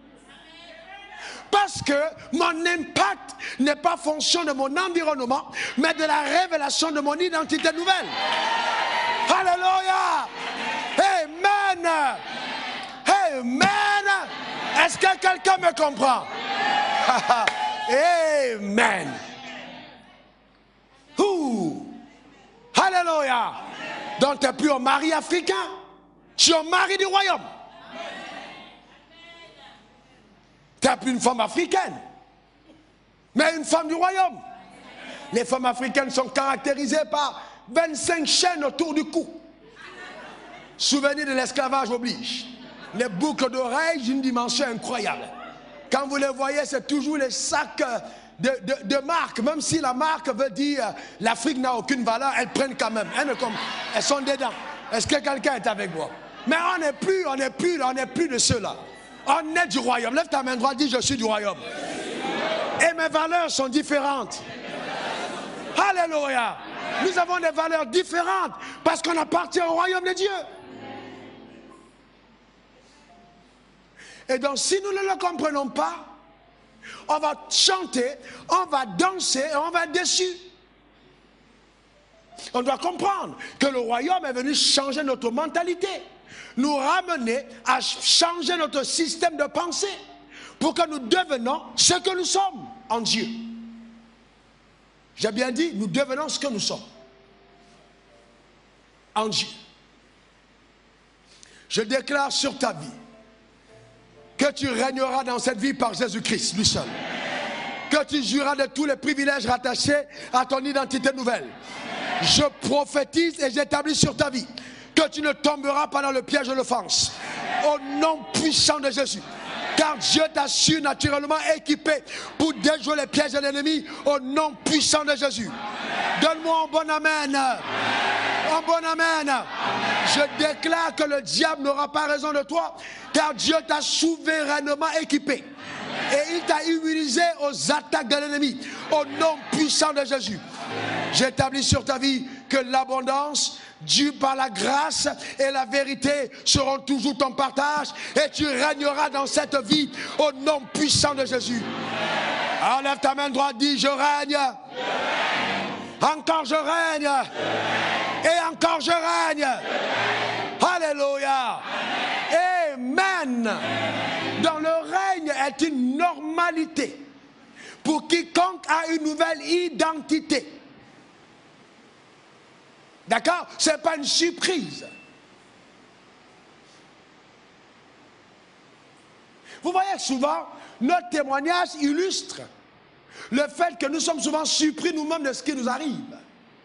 Parce que mon impact n'est pas fonction de mon environnement, mais de la révélation de mon identité nouvelle. Alléluia. Amen. Amen. Est-ce que quelqu'un me comprend? Amen. Ouh. Alléluia. Donc tu n'es plus un mari africain, tu es un mari du royaume. Tu n'es plus une femme africaine, mais une femme du royaume. Les femmes africaines sont caractérisées par vingt-cinq chaînes autour du cou. Souvenir de l'esclavage oblige. Les boucles d'oreilles d'une dimension incroyable. Quand vous les voyez, c'est toujours les sacs de, de, de marque. Même si la marque veut dire euh, l'Afrique n'a aucune valeur, elles prennent quand même. Elles, ne comme, elles sont dedans. Est-ce que quelqu'un est avec moi? Mais on n'est plus, on n'est plus, on n'est plus de ceux-là. On est du royaume. Lève ta main droite, dis je suis du royaume. Et mes valeurs sont différentes. Alléluia. Nous avons des valeurs différentes parce qu'on appartient au royaume de Dieu. Et donc si nous ne le comprenons pas, on va chanter, on va danser et on va être déçus. On doit comprendre que le royaume est venu changer notre mentalité, nous ramener à changer notre système de pensée pour que nous devenions ce que nous sommes en Dieu. J'ai bien dit, nous devenons ce que nous sommes en Dieu. Je déclare sur ta vie que tu régneras dans cette vie par Jésus-Christ, lui seul. Que tu jouiras de tous les privilèges rattachés à ton identité nouvelle. Je prophétise et j'établis sur ta vie que tu ne tomberas pas dans le piège de l'offense. Au nom puissant de Jésus. Car Dieu t'a surnaturellement équipé pour déjouer les pièges de l'ennemi au nom puissant de Jésus. Donne-moi un bon amen. Un bon amen. Je déclare que le diable n'aura pas raison de toi, car Dieu t'a souverainement équipé. Et il t'a immunisé aux attaques de l'ennemi au nom puissant de Jésus. J'établis sur ta vie que l'abondance due par la grâce et la vérité seront toujours ton partage et tu régneras dans cette vie au nom puissant de Jésus. Enlève ta main droite, dis je règne. Encore je règne. Et encore je règne. Alléluia. Amen. Dans le règne est une normalité pour quiconque a une nouvelle identité. D'accord? Ce n'est pas une surprise. Vous voyez souvent, notre témoignage illustre le fait que nous sommes souvent surpris nous-mêmes de ce qui nous arrive.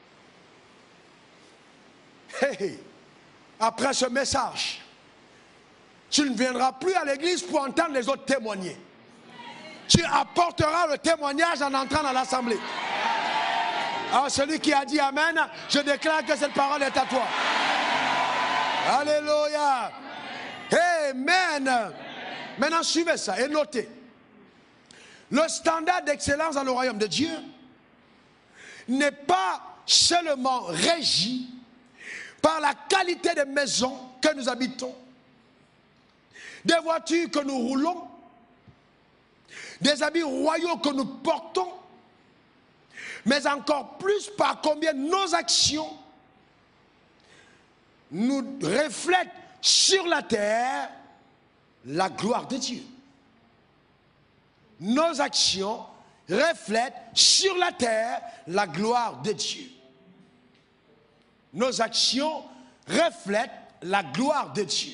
Hey, hey. Après ce message, tu ne viendras plus à l'église pour entendre les autres témoigner. Tu apporteras le témoignage en entrant dans l'assemblée. Alors celui qui a dit Amen, je déclare que cette parole est à toi. Alléluia. Amen. Maintenant suivez ça et notez. Le standard d'excellence dans le royaume de Dieu n'est pas seulement régi par la qualité des maisons que nous habitons, des voitures que nous roulons, des habits royaux que nous portons, mais encore plus par combien nos actions nous reflètent sur la terre la gloire de Dieu. Nos actions reflètent sur la terre la gloire de Dieu. Nos actions reflètent la gloire de Dieu.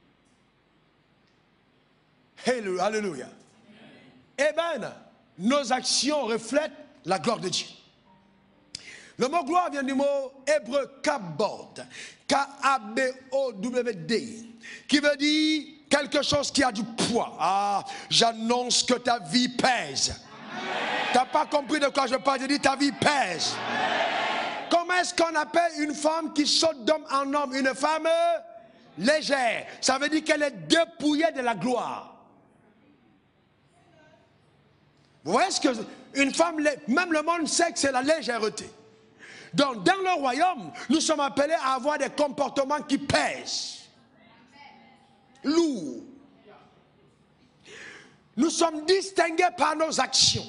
Alléluia. Eh bien, nos actions reflètent la gloire de Dieu. Le mot gloire vient du mot hébreu kabod, K A B O W D, qui veut dire quelque chose qui a du poids. Ah, j'annonce que ta vie pèse. Tu n'as pas compris de quoi je parle, je dis ta vie pèse. Amen. Comment est-ce qu'on appelle une femme qui saute d'homme en homme? Une femme légère. Ça veut dire qu'elle est dépouillée de la gloire. Vous voyez ce que... Une femme, même le monde sait que c'est la légèreté. Donc, dans le royaume, nous sommes appelés à avoir des comportements qui pèsent. Lourds. Nous sommes distingués par nos actions.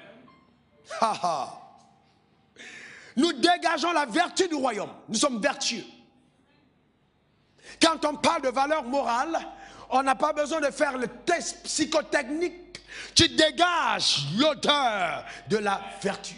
Nous dégageons la vertu du royaume. Nous sommes vertueux. Quand on parle de valeur morale, on n'a pas besoin de faire le test psychotechnique. Tu dégages l'odeur de la vertu.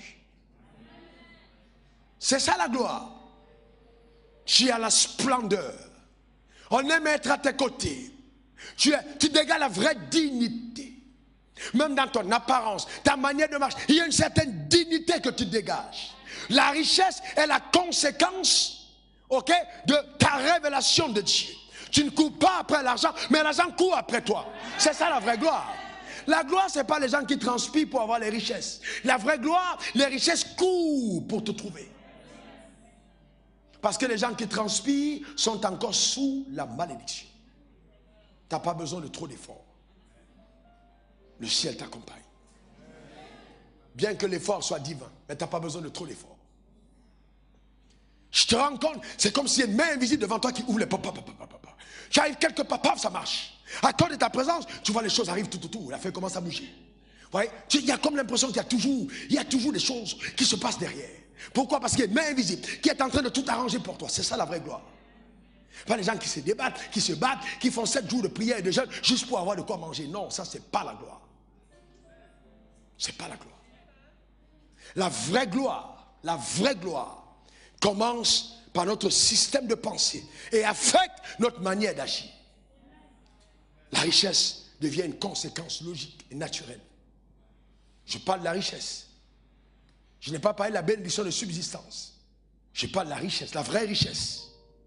C'est ça la gloire. Tu as la splendeur. On aime être à tes côtés. Tu, es, tu dégages la vraie dignité. Même dans ton apparence, ta manière de marcher, il y a une certaine dignité que tu dégages. La richesse est la conséquence, ok, de ta révélation de Dieu. Tu ne cours pas après l'argent, mais l'argent court après toi. C'est ça la vraie gloire. La gloire, ce n'est pas les gens qui transpirent pour avoir les richesses. La vraie gloire, les richesses courent pour te trouver. Parce que les gens qui transpirent sont encore sous la malédiction. Tu n'as pas besoin de trop d'efforts. Le ciel t'accompagne. Bien que l'effort soit divin, mais tu n'as pas besoin de trop d'efforts. Je te rends compte, c'est comme s'il y a une main invisible devant toi qui ouvre les papa, papa, papa, papa. Tu arrives quelque part, paf, ça marche. À cause de ta présence, tu vois les choses arrivent tout autour. La feuille commence à bouger. Vous voyez, il y a comme l'impression qu'il y a toujours, il y a toujours des choses qui se passent derrière. Pourquoi? Parce qu'il y a une main invisible qui est en train de tout arranger pour toi. C'est ça la vraie gloire. Pas les gens qui se débattent, qui se battent, qui font sept jours de prière et de jeûne juste pour avoir de quoi manger. Non, ça c'est pas la gloire. C'est pas la gloire. La vraie gloire, la vraie gloire commence par notre système de pensée et affecte notre manière d'agir. La richesse devient une conséquence logique et naturelle. Je parle de la richesse. Je n'ai pas parlé de la bénédiction de subsistance. Je parle de la richesse, la vraie richesse.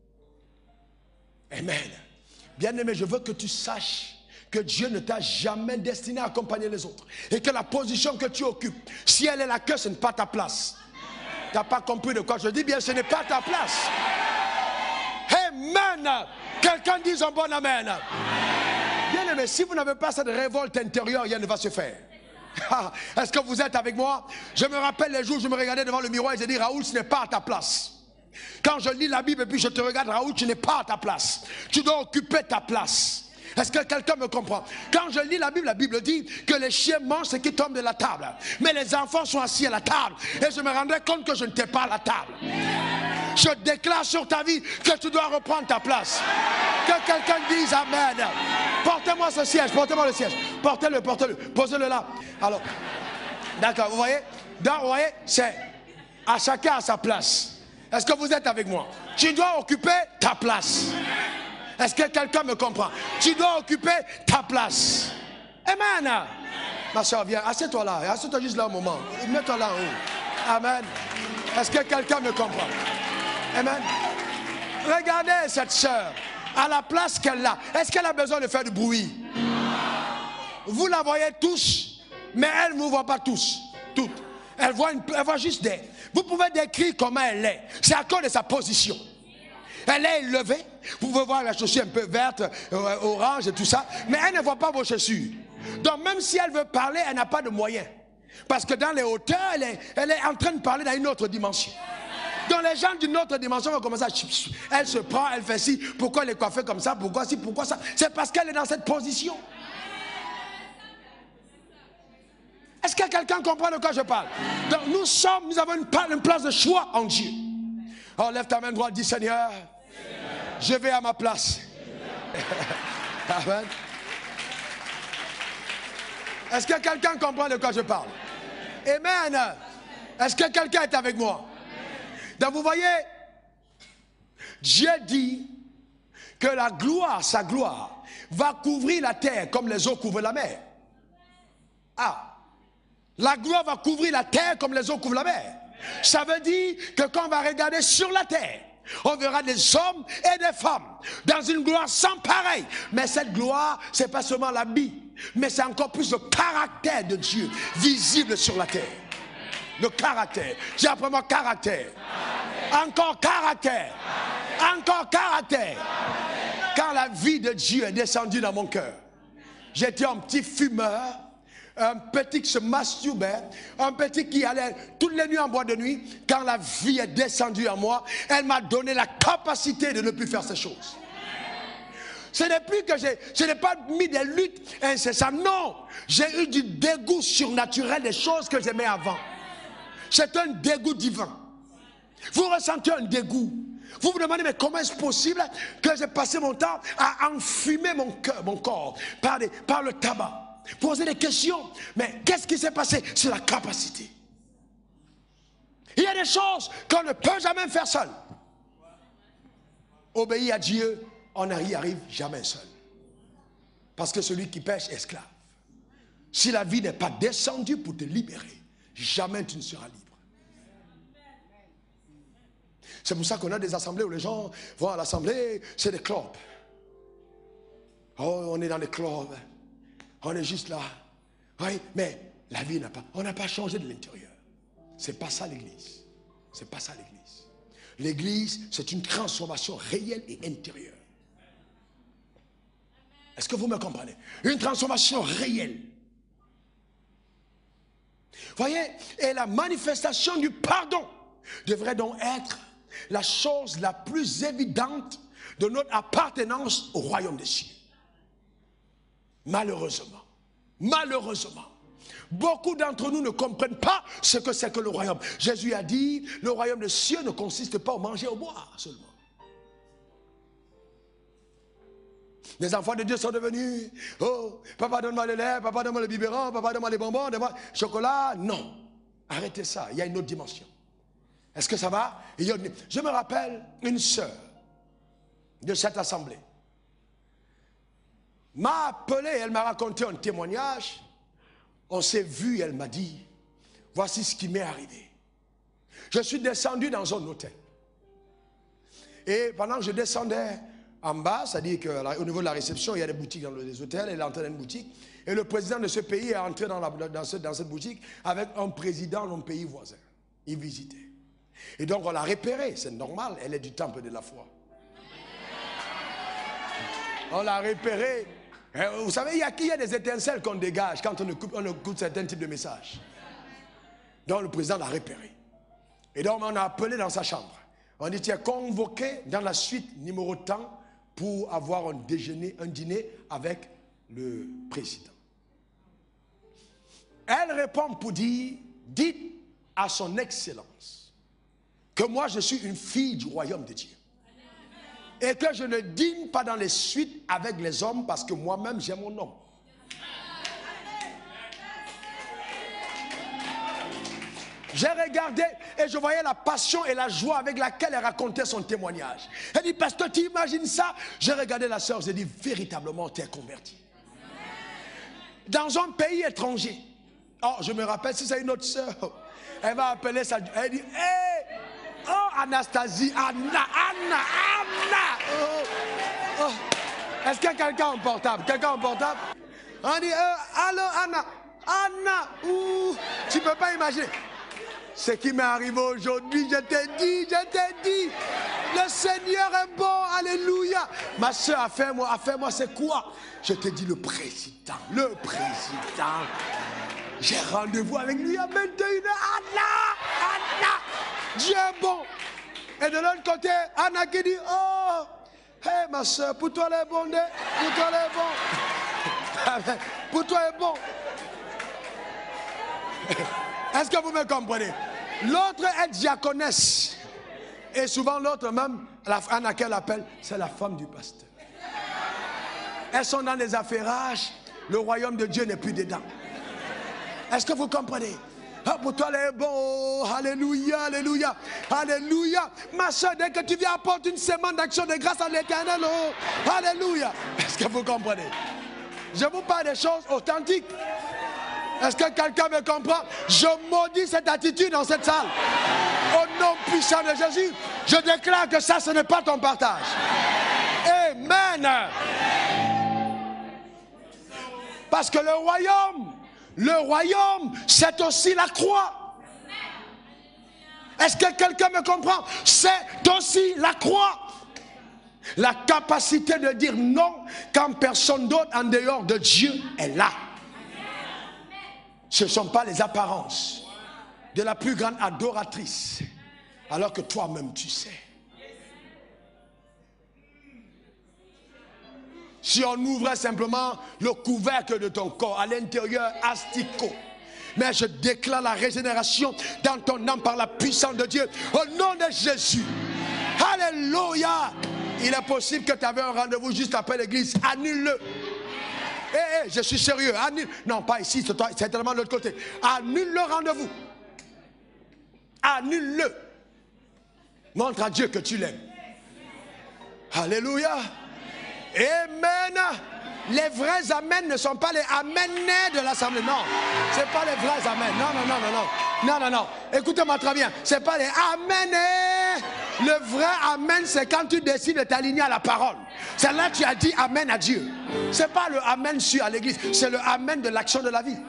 Amen. Bien-aimé, je veux que tu saches que Dieu ne t'a jamais destiné à accompagner les autres. Et que la position que tu occupes, si elle est la queue, ce n'est pas ta place. Tu n'as pas compris de quoi je dis bien, ce n'est pas ta place. Amen. Quelqu'un dise un bon amen. Bien-aimé, si vous n'avez pas cette révolte intérieure, rien ne va se faire. Est-ce que vous êtes avec moi? Je me rappelle les jours où je me regardais devant le miroir et j'ai dit, Raoul, ce n'est pas à ta place. Quand je lis la Bible et puis je te regarde, Raoul, tu n'es pas à ta place. Tu dois occuper ta place. Est-ce que quelqu'un me comprend? Quand je lis la Bible, la Bible dit que les chiens mangent ce qui tombe de la table. Mais les enfants sont assis à la table. Et je me rendais compte que je n'étais pas à la table. Je déclare sur ta vie que tu dois reprendre ta place. Que quelqu'un dise Amen. Portez-moi ce siège, portez-moi le siège. Portez-le, portez-le, posez-le là. Alors, d'accord, vous voyez? Donc, vous voyez, c'est à chacun à sa place. Est-ce que vous êtes avec moi? Tu dois occuper ta place. Est-ce que quelqu'un me comprend? Tu dois occuper ta place. Amen. Ma soeur, viens, assieds-toi là. Assieds-toi juste là un moment. Mets-toi là en haut. Amen. Est-ce que quelqu'un me comprend? Amen. Regardez cette soeur. À la place qu'elle a. Est-ce qu'elle a besoin de faire du bruit? Vous la voyez tous, mais elle ne vous voit pas tous. Toutes. Elle voit, une, elle voit juste des... Vous pouvez décrire comment elle est. C'est à cause de sa position. Elle est élevée. Vous pouvez voir la chaussure un peu verte, euh, orange et tout ça. Mais elle ne voit pas vos chaussures. Donc même si elle veut parler, elle n'a pas de moyens. Parce que dans les hauteurs, elle est, elle est en train de parler dans une autre dimension. Donc les gens d'une autre dimension vont commencer à... Elle se prend, elle fait ci. Pourquoi elle est coiffée comme ça? Pourquoi ci? Pourquoi ça? C'est parce qu'elle est dans cette position. Est-ce que quelqu'un comprend de quoi je parle? Donc nous sommes, nous avons une, une place de choix en Dieu. Alors lève ta main droite, dis Seigneur, Seigneur, je vais à ma place. Amen. Est-ce que quelqu'un comprend de quoi je parle? Amen. Est-ce que quelqu'un est avec moi? Donc vous voyez, Dieu dit que la gloire, sa gloire, va couvrir la terre comme les eaux couvrent la mer. Ah. La gloire va couvrir la terre comme les eaux couvrent la mer. Ça veut dire que quand on va regarder sur la terre, on verra des hommes et des femmes dans une gloire sans pareil. Mais cette gloire, ce n'est pas seulement l'habit, mais c'est encore plus le caractère de Dieu visible sur la terre. Le caractère. J'ai après moi caractère. Encore caractère. Encore caractère. Quand la vie de Dieu est descendue dans mon cœur, j'étais un petit fumeur. Un petit qui se masturbait, un petit qui allait toutes les nuits en boîte de nuit. Quand la vie est descendue en moi, elle m'a donné la capacité de ne plus faire ces choses. Ce n'est plus que j'ai, je n'ai pas mis des luttes incessantes. Non, j'ai eu du dégoût surnaturel des choses que j'aimais avant. C'est un dégoût divin. Vous ressentez un dégoût. Vous vous demandez, mais comment est-ce possible que j'ai passé mon temps à enfumer mon cœur, mon corps par, des, par le tabac? Poser des questions. Mais qu'est-ce qui s'est passé? C'est la capacité. Il y a des choses qu'on ne peut jamais faire seul. Obéir à Dieu, on n'y arrive jamais seul. Parce que celui qui pêche est esclave. Si la vie n'est pas descendue pour te libérer, jamais tu ne seras libre. C'est pour ça qu'on a des assemblées où les gens vont à l'assemblée, c'est des clubs. Oh, on est dans les clubs. On est juste là. Oui, mais la vie n'a pas... On n'a pas changé de l'intérieur. C'est pas ça l'église. C'est pas ça l'église. L'église, c'est une transformation réelle et intérieure. Est-ce que vous me comprenez? Une transformation réelle. Voyez, et la manifestation du pardon devrait donc être la chose la plus évidente de notre appartenance au royaume des cieux. Malheureusement, malheureusement, beaucoup d'entre nous ne comprennent pas ce que c'est que le royaume. Jésus a dit, le royaume des cieux ne consiste pas au manger et au boire seulement. Les enfants de Dieu sont devenus, oh, papa donne-moi le lait, papa donne-moi le biberon, papa donne-moi les bonbons, donne-moi le chocolat. Non, arrêtez ça, il y a une autre dimension. Est-ce que ça va? Je me rappelle une sœur de cette assemblée m'a appelé, elle m'a raconté un témoignage. On s'est vu, elle m'a dit, voici ce qui m'est arrivé. Je suis descendu dans un hôtel. Et pendant que je descendais en bas, c'est-à-dire qu'au niveau de la réception, il y a des boutiques dans les hôtels, elle est entrée dans une boutique. Et le président de ce pays est entré dans, la, dans, ce, dans cette boutique avec un président d'un pays voisin. Il visitait. Et donc on l'a repéré, c'est normal, elle est du temple de la foi. On l'a repéré. Vous savez, il y, a, il y a des étincelles qu'on dégage quand on écoute, on écoute certains types de messages. Donc le président l'a repéré. Et donc on a appelé dans sa chambre. On dit, tu es convoqué dans la suite numéro temps pour avoir un déjeuner, un dîner avec le président. Elle répond pour dire, dites à son excellence que moi je suis une fille du royaume de Dieu. Et que je ne dîne pas dans les suites avec les hommes parce que moi-même j'ai mon homme. J'ai regardé et je voyais la passion et la joie avec laquelle elle racontait son témoignage. Elle dit, pasteur, tu imagines ça? J'ai regardé la sœur, j'ai dit, véritablement, tu es converti. Dans un pays étranger. Oh, je me rappelle, si c'est une autre sœur, elle va appeler ça. Elle dit, hé, hey, oh, Anastasie, Anna, Anna, Anna. Oh, oh. Est-ce qu'il y a quelqu'un en portable? Quelqu'un en portable? On dit, euh, allô, Anna, Anna, ouh, tu ne peux pas imaginer. Ce qui m'est arrivé aujourd'hui, je t'ai dit, je t'ai dit, le Seigneur est bon, alléluia. Ma soeur a fait moi, a fait moi, c'est quoi? Je t'ai dit le président, le président. J'ai rendez-vous avec lui à vingt et une heures. Anna, Anna, Dieu est bon. Et de l'autre côté, Anna qui dit, oh, hé hey, ma soeur, pour toi elle est bon, pour toi elle est bon. Pour toi elle est bon. Est-ce que vous me comprenez? L'autre est diaconesse. Et souvent l'autre même, la Anna qu'elle appelle, c'est la femme du pasteur. Elles sont dans les affairages. Le royaume de Dieu n'est plus dedans. Est-ce que vous comprenez? Ah, pour toi, elle est bon. Oh, alléluia, alléluia, alléluia. Ma soeur, dès que tu viens, apporte une semence d'action de grâce à l'Éternel. Oh, alléluia. Est-ce que vous comprenez? Je vous parle des choses authentiques. Est-ce que quelqu'un me comprend? Je maudis cette attitude dans cette salle. Au nom puissant de Jésus, je déclare que ça, ce n'est pas ton partage. Amen. Parce que le royaume, le royaume, c'est aussi la croix. Est-ce que quelqu'un me comprend? C'est aussi la croix. La capacité de dire non quand personne d'autre en dehors de Dieu est là. Ce ne sont pas les apparences de la plus grande adoratrice, alors que toi-même tu sais. Si on ouvrait simplement le couvercle de ton corps, à l'intérieur, asticot. Mais je déclare la régénération dans ton âme par la puissance de Dieu, au nom de Jésus. Alléluia. Il est possible que tu avais un rendez-vous juste après l'église. Annule-le. Eh, hey, hey, je suis sérieux. Annule. Non, pas ici, c'est tellement de l'autre côté. Annule le rendez-vous. Annule-le. Montre à Dieu que tu l'aimes. Alléluia. Amen. Les vrais amens ne sont pas les amenés de l'assemblée. Non, ce n'est pas les vrais amens. Non, non, non, non, non. Non, non, non. Écoutez-moi très bien. Ce n'est pas les amenés. Le vrai amen, c'est quand tu décides de t'aligner à la parole. C'est là que tu as dit amen à Dieu. Ce n'est pas le amen sur à l'église, c'est le amen de l'action de la vie.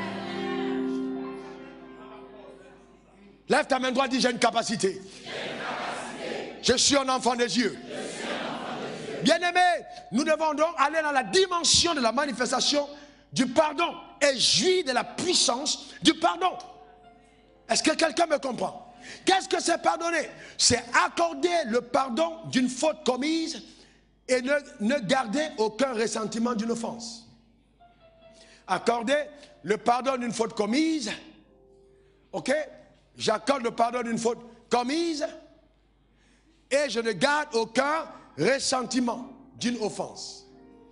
Lève ta main droite, dis j'ai une capacité. Je suis un enfant de Dieu. Bien-aimé, nous devons donc aller dans la dimension de la manifestation du pardon et jouir de la puissance du pardon. Est-ce que quelqu'un me comprend? Qu'est-ce que c'est pardonner? C'est accorder le pardon d'une faute commise et ne, ne garder aucun ressentiment d'une offense. Accorder le pardon d'une faute commise. Ok? J'accorde le pardon d'une faute commise et je ne garde aucun ressentiment d'une offense.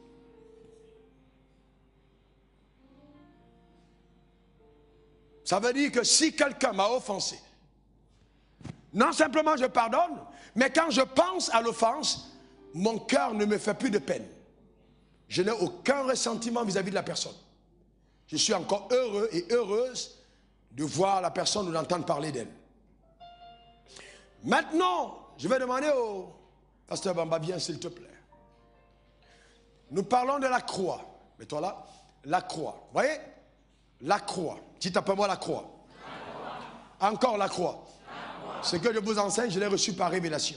Ça veut dire que si quelqu'un m'a offensé, non simplement je pardonne, mais quand je pense à l'offense, mon cœur ne me fait plus de peine. Je n'ai aucun ressentiment vis-à-vis de la personne. Je suis encore heureux et heureuse de voir la personne ou d'entendre parler d'elle. Maintenant, je vais demander au pasteur Bamba, viens s'il te plaît. Nous parlons de la croix. Mets-toi là. La croix. Vous voyez? La croix. Dites après moi la croix. La croix. Encore la croix. La croix. Ce que je vous enseigne, je l'ai reçu par révélation.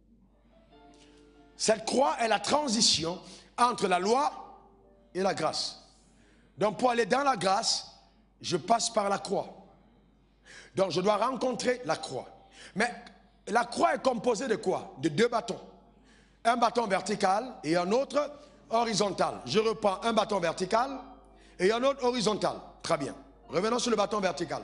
Cette croix est la transition entre la loi et la grâce. Donc pour aller dans la grâce, je passe par la croix. Donc je dois rencontrer la croix. Mais la croix est composée de quoi? De deux bâtons. Un bâton vertical et un autre horizontal. Je reprends un bâton vertical et un autre horizontal. Très bien. Revenons sur le bâton vertical.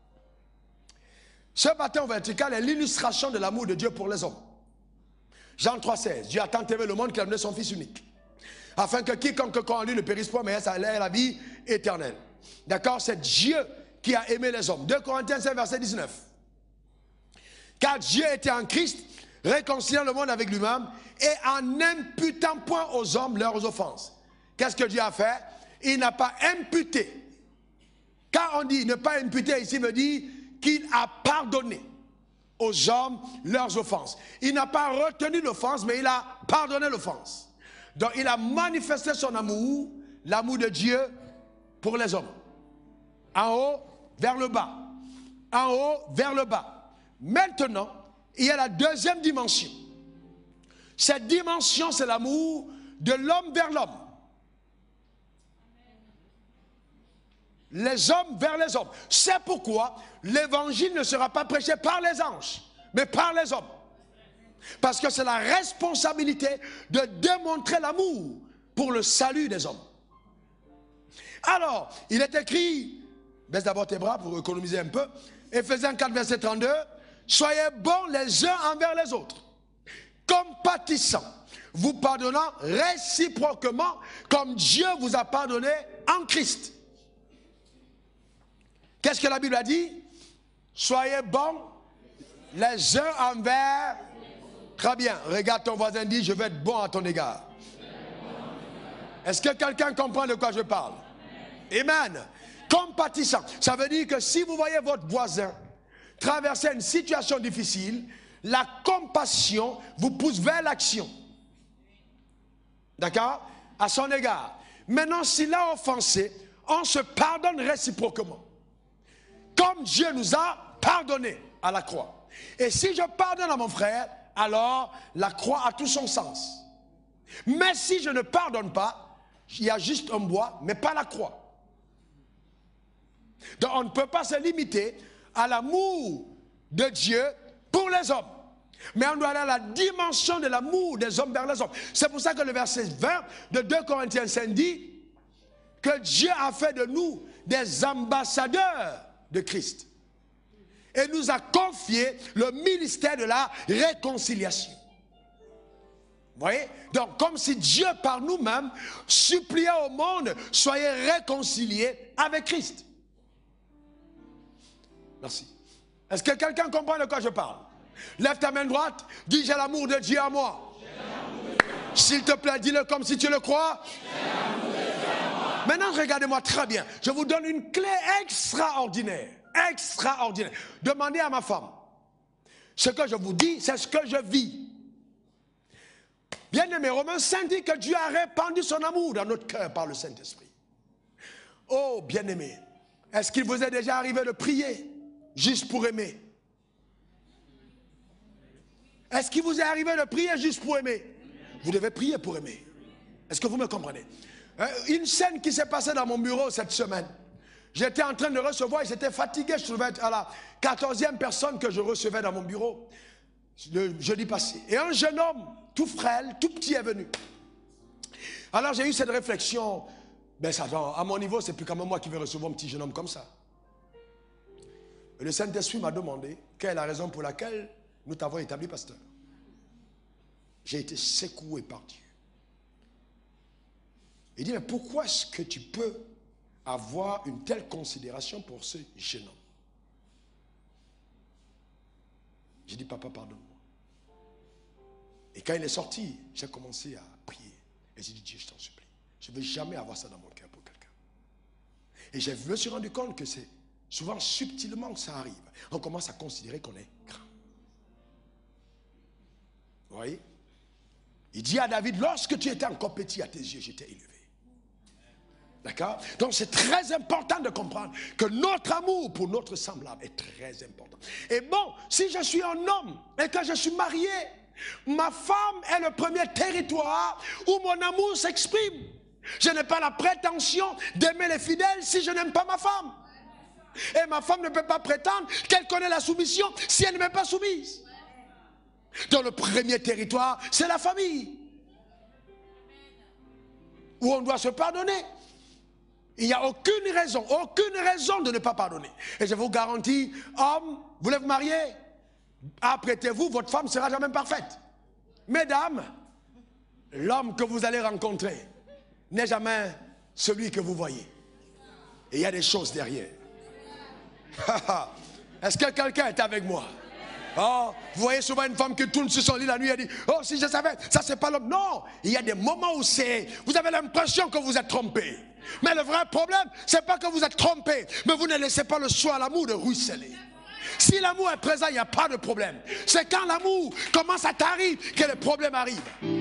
Ce bâton vertical est l'illustration de l'amour de Dieu pour les hommes. Jean trois seize. Dieu a tant aimé le monde qu'il a donné son Fils unique, afin que quiconque croit en lui ne périsse pas, mais ait la vie éternelle. D'accord? C'est Dieu qui a aimé les hommes. deux Corinthiens cinq, verset dix-neuf. Car Dieu était en Christ, réconciliant le monde avec lui-même et en n'imputant point aux hommes leurs offenses. Qu'est-ce que Dieu a fait? Il n'a pas imputé. Quand on dit ne pas imputer ici, veut dire qu'il a pardonné aux hommes leurs offenses. Il n'a pas retenu l'offense, mais il a pardonné l'offense. Donc il a manifesté son amour, l'amour de Dieu pour les hommes. En haut vers le bas. En haut vers le bas. Maintenant, il y a la deuxième dimension. Cette dimension, c'est l'amour de l'homme vers l'homme. Les hommes vers les hommes. C'est pourquoi l'évangile ne sera pas prêché par les anges, mais par les hommes. Parce que c'est la responsabilité de démontrer l'amour pour le salut des hommes. Alors, il est écrit, baisse d'abord tes bras pour économiser un peu, Éphésiens quatre, verset trente-deux, soyez bons les uns envers les autres, compatissants, vous pardonnant réciproquement, comme Dieu vous a pardonné en Christ. Qu'est-ce que la Bible a dit? Soyez bons les uns envers. Très bien. Regarde ton voisin, dit, je vais être bon à ton égard. Est-ce que quelqu'un comprend de quoi je parle? Amen. Compatissant. Ça veut dire que si vous voyez votre voisin traverser une situation difficile, la compassion vous pousse vers l'action. D'accord? À son égard. Maintenant, s'il a offensé, on se pardonne réciproquement. Comme Dieu nous a pardonné à la croix. Et si je pardonne à mon frère, alors la croix a tout son sens. Mais si je ne pardonne pas, il y a juste un bois, mais pas la croix. Donc on ne peut pas se limiter à l'amour de Dieu pour les hommes. Mais on doit aller à la dimension de l'amour des hommes vers les hommes. C'est pour ça que le verset vingt de deux Corinthiens cinq dit que Dieu a fait de nous des ambassadeurs de Christ et nous a confié le ministère de la réconciliation. Vous voyez? Donc comme si Dieu par nous-mêmes suppliait au monde, soyez réconciliés avec Christ. Merci. Est-ce que quelqu'un comprend de quoi je parle? Lève ta main droite, dis j'ai l'amour de Dieu à moi. S'il te plaît, dis-le comme si tu le crois. Maintenant, regardez-moi très bien. Je vous donne une clé extraordinaire. Extraordinaire. Demandez à ma femme. Ce que je vous dis, c'est ce que je vis. Bien-aimé, Romains cinq dit que Dieu a répandu son amour dans notre cœur par le Saint-Esprit. Oh, bien-aimé, est-ce qu'il vous est déjà arrivé de prier juste pour aimer? Est-ce qu'il vous est arrivé de prier juste pour aimer? Vous devez prier pour aimer. Est-ce que vous me comprenez? Une scène qui s'est passée dans mon bureau cette semaine. J'étais en train de recevoir et j'étais fatigué. Je trouvais être à la quatorzième personne que je recevais dans mon bureau le jeudi passé. Et un jeune homme, tout frêle, tout petit est venu. Alors j'ai eu cette réflexion. Ben ça, à mon niveau, c'est plus quand même moi qui vais recevoir un petit jeune homme comme ça. Et le Saint-Esprit m'a demandé quelle est la raison pour laquelle nous t'avons établi pasteur. J'ai été secoué par Dieu. Il dit, mais pourquoi est-ce que tu peux avoir une telle considération pour ce jeune homme? J'ai dit, papa, pardonne-moi. Et quand il est sorti, j'ai commencé à prier. Et j'ai dit, Dieu, je t'en supplie. Je ne veux jamais avoir ça dans mon cœur pour quelqu'un. Et je me suis rendu compte que c'est souvent subtilement que ça arrive. On commence à considérer qu'on est grand. Vous voyez? Il dit à David, lorsque tu étais encore petit à tes yeux, j'étais élevé. D'accord? Donc c'est très important de comprendre que notre amour pour notre semblable est très important. Et bon, si je suis un homme et que je suis marié, ma femme est le premier territoire où mon amour s'exprime. Je n'ai pas la prétention d'aimer les fidèles si je n'aime pas ma femme. Et ma femme ne peut pas prétendre qu'elle connaît la soumission si elle ne m'est pas soumise. Dans le premier territoire, c'est la famille. Où on doit se pardonner. Il n'y a aucune raison, aucune raison de ne pas pardonner. Et je vous garantis, hommes, vous voulez vous marier? Apprêtez-vous, votre femme ne sera jamais parfaite. Mesdames, l'homme que vous allez rencontrer n'est jamais celui que vous voyez. Et il y a des choses derrière. Est-ce que quelqu'un est avec moi? Oh, vous voyez souvent une femme qui tourne sur son lit la nuit et dit, oh, si je savais, ça c'est pas l'homme. Non, il y a des moments où c'est, vous avez l'impression que vous êtes trompé. Mais le vrai problème, c'est pas que vous êtes trompé, mais vous ne laissez pas le choix à l'amour de ruisseler. Si l'amour est présent, il n'y a pas de problème. C'est quand l'amour commence à t'arriver que le problème arrive.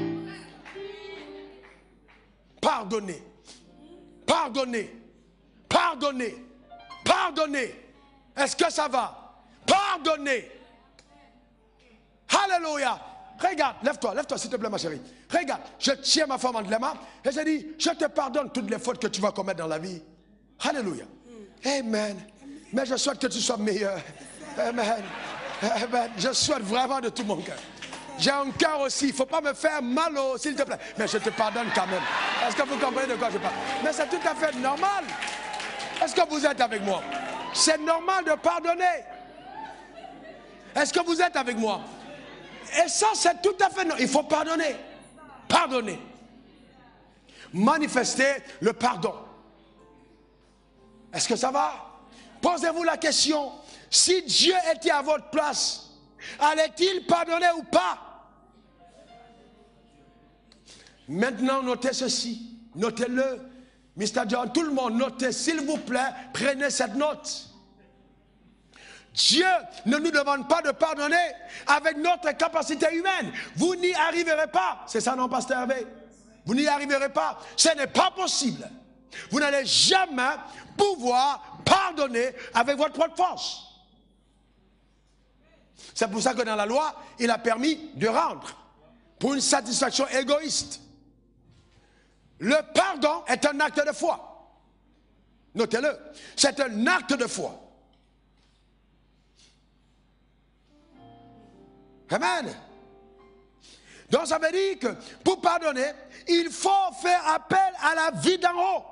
Pardonnez, pardonnez, pardonnez, pardonnez. Est-ce que ça va? Pardonnez. Alléluia. Regarde, lève-toi, lève-toi s'il te plaît ma chérie. Regarde, je tiens ma femme entre les mains et je dis, je te pardonne toutes les fautes que tu vas commettre dans la vie. Alléluia. Amen. Mais je souhaite que tu sois meilleur. Amen. Amen. Je souhaite vraiment de tout mon cœur. J'ai un cœur aussi, il ne faut pas me faire mal, s'il te plaît. Mais je te pardonne quand même. Est-ce que vous comprenez de quoi je parle? Mais c'est tout à fait normal. Est-ce que vous êtes avec moi? C'est normal de pardonner. Est-ce que vous êtes avec moi? Et ça, c'est tout à fait normal. Il faut pardonner. Pardonner. Manifester le pardon. Est-ce que ça va? Posez-vous la question. Si Dieu était à votre place, allait-il pardonner ou pas? Maintenant, notez ceci. Notez-le. mister John, tout le monde, notez, s'il vous plaît, prenez cette note. Dieu ne nous demande pas de pardonner avec notre capacité humaine. Vous n'y arriverez pas. C'est ça, non, pasteur Hervé? Vous n'y arriverez pas. Ce n'est pas possible. Vous n'allez jamais pouvoir pardonner avec votre propre force. C'est pour ça que dans la loi, il a permis de rendre pour une satisfaction égoïste. Le pardon est un acte de foi. Notez-le. C'est un acte de foi. Amen. Donc ça veut dire que pour pardonner, il faut faire appel à la vie d'en haut.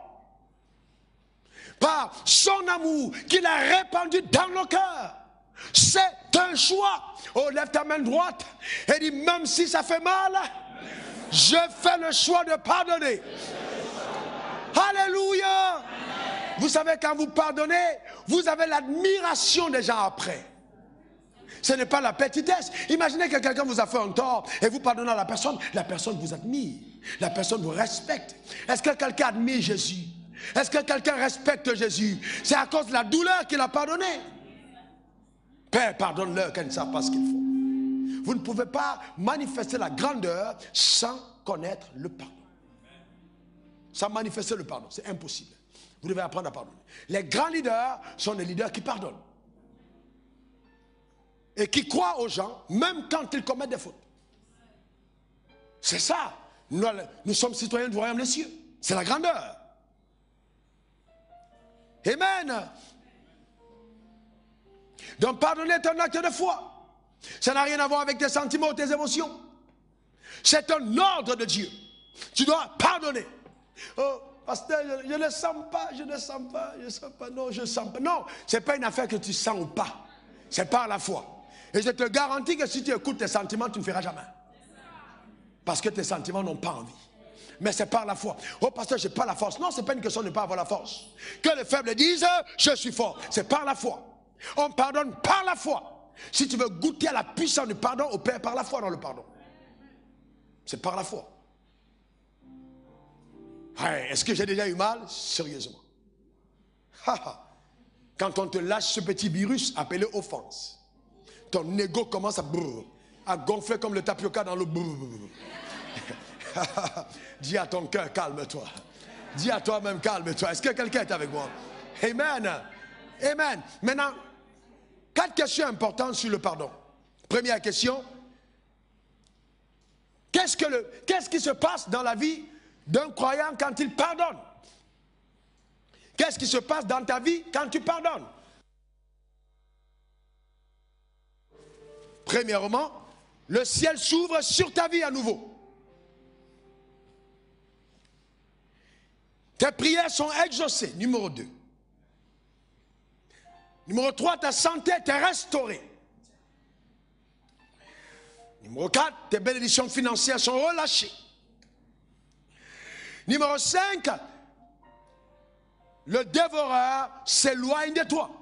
Par son amour qu'il a répandu dans nos cœurs. C'est un choix. Oh, lève ta main droite et dis, même si ça fait mal, je fais le choix de pardonner. Alléluia. Vous savez, quand vous pardonnez, vous avez l'admiration des gens après. Ce n'est pas la petitesse. Imaginez que quelqu'un vous a fait un tort et vous pardonnez à la personne, la personne vous admire, la personne vous respecte. Est-ce que quelqu'un admire Jésus? Est-ce que quelqu'un respecte Jésus? C'est à cause de la douleur qu'il a pardonné. Père, pardonne-leur qu'elles ne savent pas ce qu'ils font. vous ne pouvez pas manifester la grandeur sans connaître le pardon. Sans manifester le pardon, c'est impossible. Vous devez apprendre à pardonner. Les grands leaders sont des leaders qui pardonnent. Et qui croient aux gens, même quand ils commettent des fautes. C'est ça. Nous, nous sommes citoyens du royaume des cieux. C'est la grandeur. Amen. Donc pardonner est un acte de foi. Ça n'a rien à voir avec tes sentiments ou tes émotions. C'est un ordre de Dieu. Tu dois pardonner. Oh, pasteur, je, je ne sens pas, je ne sens pas, je ne sens pas, non, je ne sens pas. Non, ce n'est pas une affaire que tu sens ou pas. C'est par la foi. Et je te garantis que si tu écoutes tes sentiments, tu ne feras jamais. Parce que tes sentiments n'ont pas envie. Mais c'est par la foi. Oh pasteur, je n'ai pas la force. Non, ce n'est pas une question de ne pas avoir la force. Que les faibles disent, je suis fort. C'est par la foi. On pardonne par la foi. Si tu veux goûter à la puissance du pardon, opère par la foi dans le pardon. C'est par la foi. Hey, est-ce que j'ai déjà eu mal? Sérieusement. Quand on te lâche ce petit virus appelé offense, ton ego commence à, brrr, à gonfler comme le tapioca dans l'eau. Dis à ton cœur, calme-toi. Dis à toi-même, calme-toi. Est-ce que quelqu'un est avec moi? Amen. Amen. Maintenant, quatre questions importantes sur le pardon. Première question. Qu'est-ce que le, qu'est-ce qui se passe dans la vie d'un croyant quand il pardonne? Qu'est-ce qui se passe dans ta vie quand tu pardonnes? Premièrement, le ciel s'ouvre sur ta vie à nouveau. Tes prières sont exaucées, numéro deux. Numéro trois, ta santé t'est restaurée. Numéro quatre, tes bénédictions financières sont relâchées. Numéro cinq, le dévoreur s'éloigne de toi.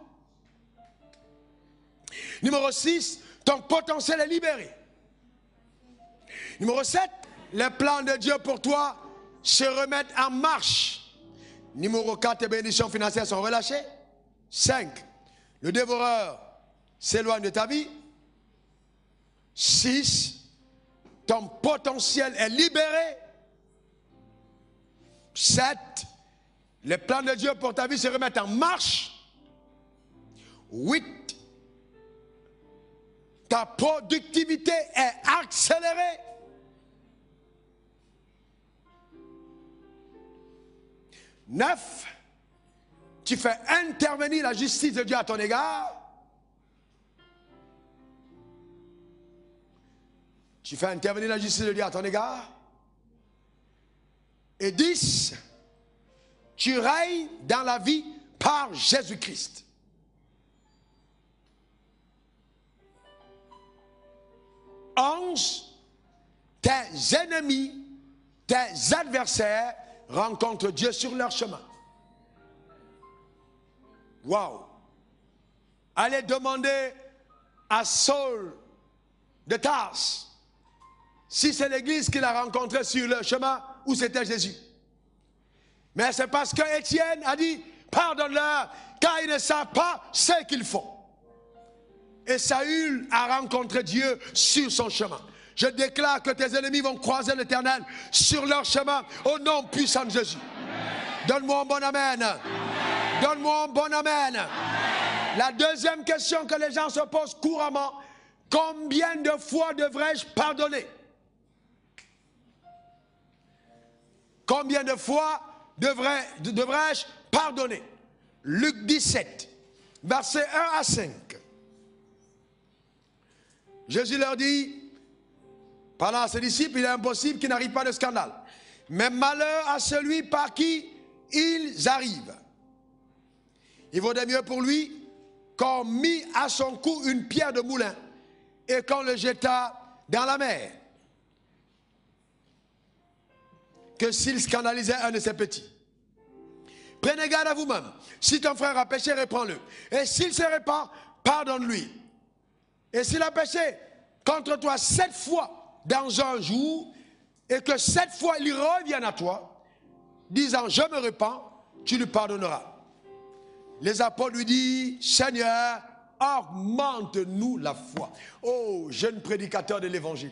Numéro six, ton potentiel est libéré. Numéro sept, les plans de Dieu pour toi se remettent en marche. Numéro quatre, tes bénédictions financières sont relâchées. cinq, le dévoreur s'éloigne de ta vie. six, ton potentiel est libéré. sept, les plans de Dieu pour ta vie se remettent en marche. huit, ta productivité est accélérée. neuf, tu fais intervenir la justice de Dieu à ton égard. Tu fais intervenir la justice de Dieu à ton égard. Et dix, tu règnes dans la vie par Jésus-Christ. onze, tes ennemis, tes adversaires rencontrent Dieu sur leur chemin. Waouh! Allez demander à Saul de Tarse si c'est l'église qu'il a rencontré sur leur chemin ou c'était Jésus. Mais c'est parce que Étienne a dit pardonne-leur car ils ne savent pas ce qu'ils font. Et Saül a rencontré Dieu sur son chemin. Je déclare que tes ennemis vont croiser l'Éternel sur leur chemin au nom puissant de Jésus. Donne-moi un bon amen. Donne-moi un bon amen. Amen. La deuxième question que les gens se posent couramment, combien de fois devrais-je pardonner? Combien de fois devrais, devrais-je pardonner? Luc dix-sept, versets un à cinq. Jésus leur dit, parlant à ses disciples, il est impossible qu'il n'arrive pas de scandale. Mais malheur à celui par qui ils arrivent. Il vaudrait mieux pour lui qu'on mit à son cou une pierre de moulin et qu'on le jeta dans la mer, que s'il scandalisait un de ses petits. Prenez garde à vous-même. Si ton frère a péché, reprends-le. Et s'il se répand, pardonne-lui. Et s'il a péché contre toi sept fois dans un jour, et que sept fois il revienne à toi, disant je me repens, tu lui pardonneras. Les apôtres lui disent, Seigneur, augmente-nous la foi. Oh, jeune prédicateur de l'évangile,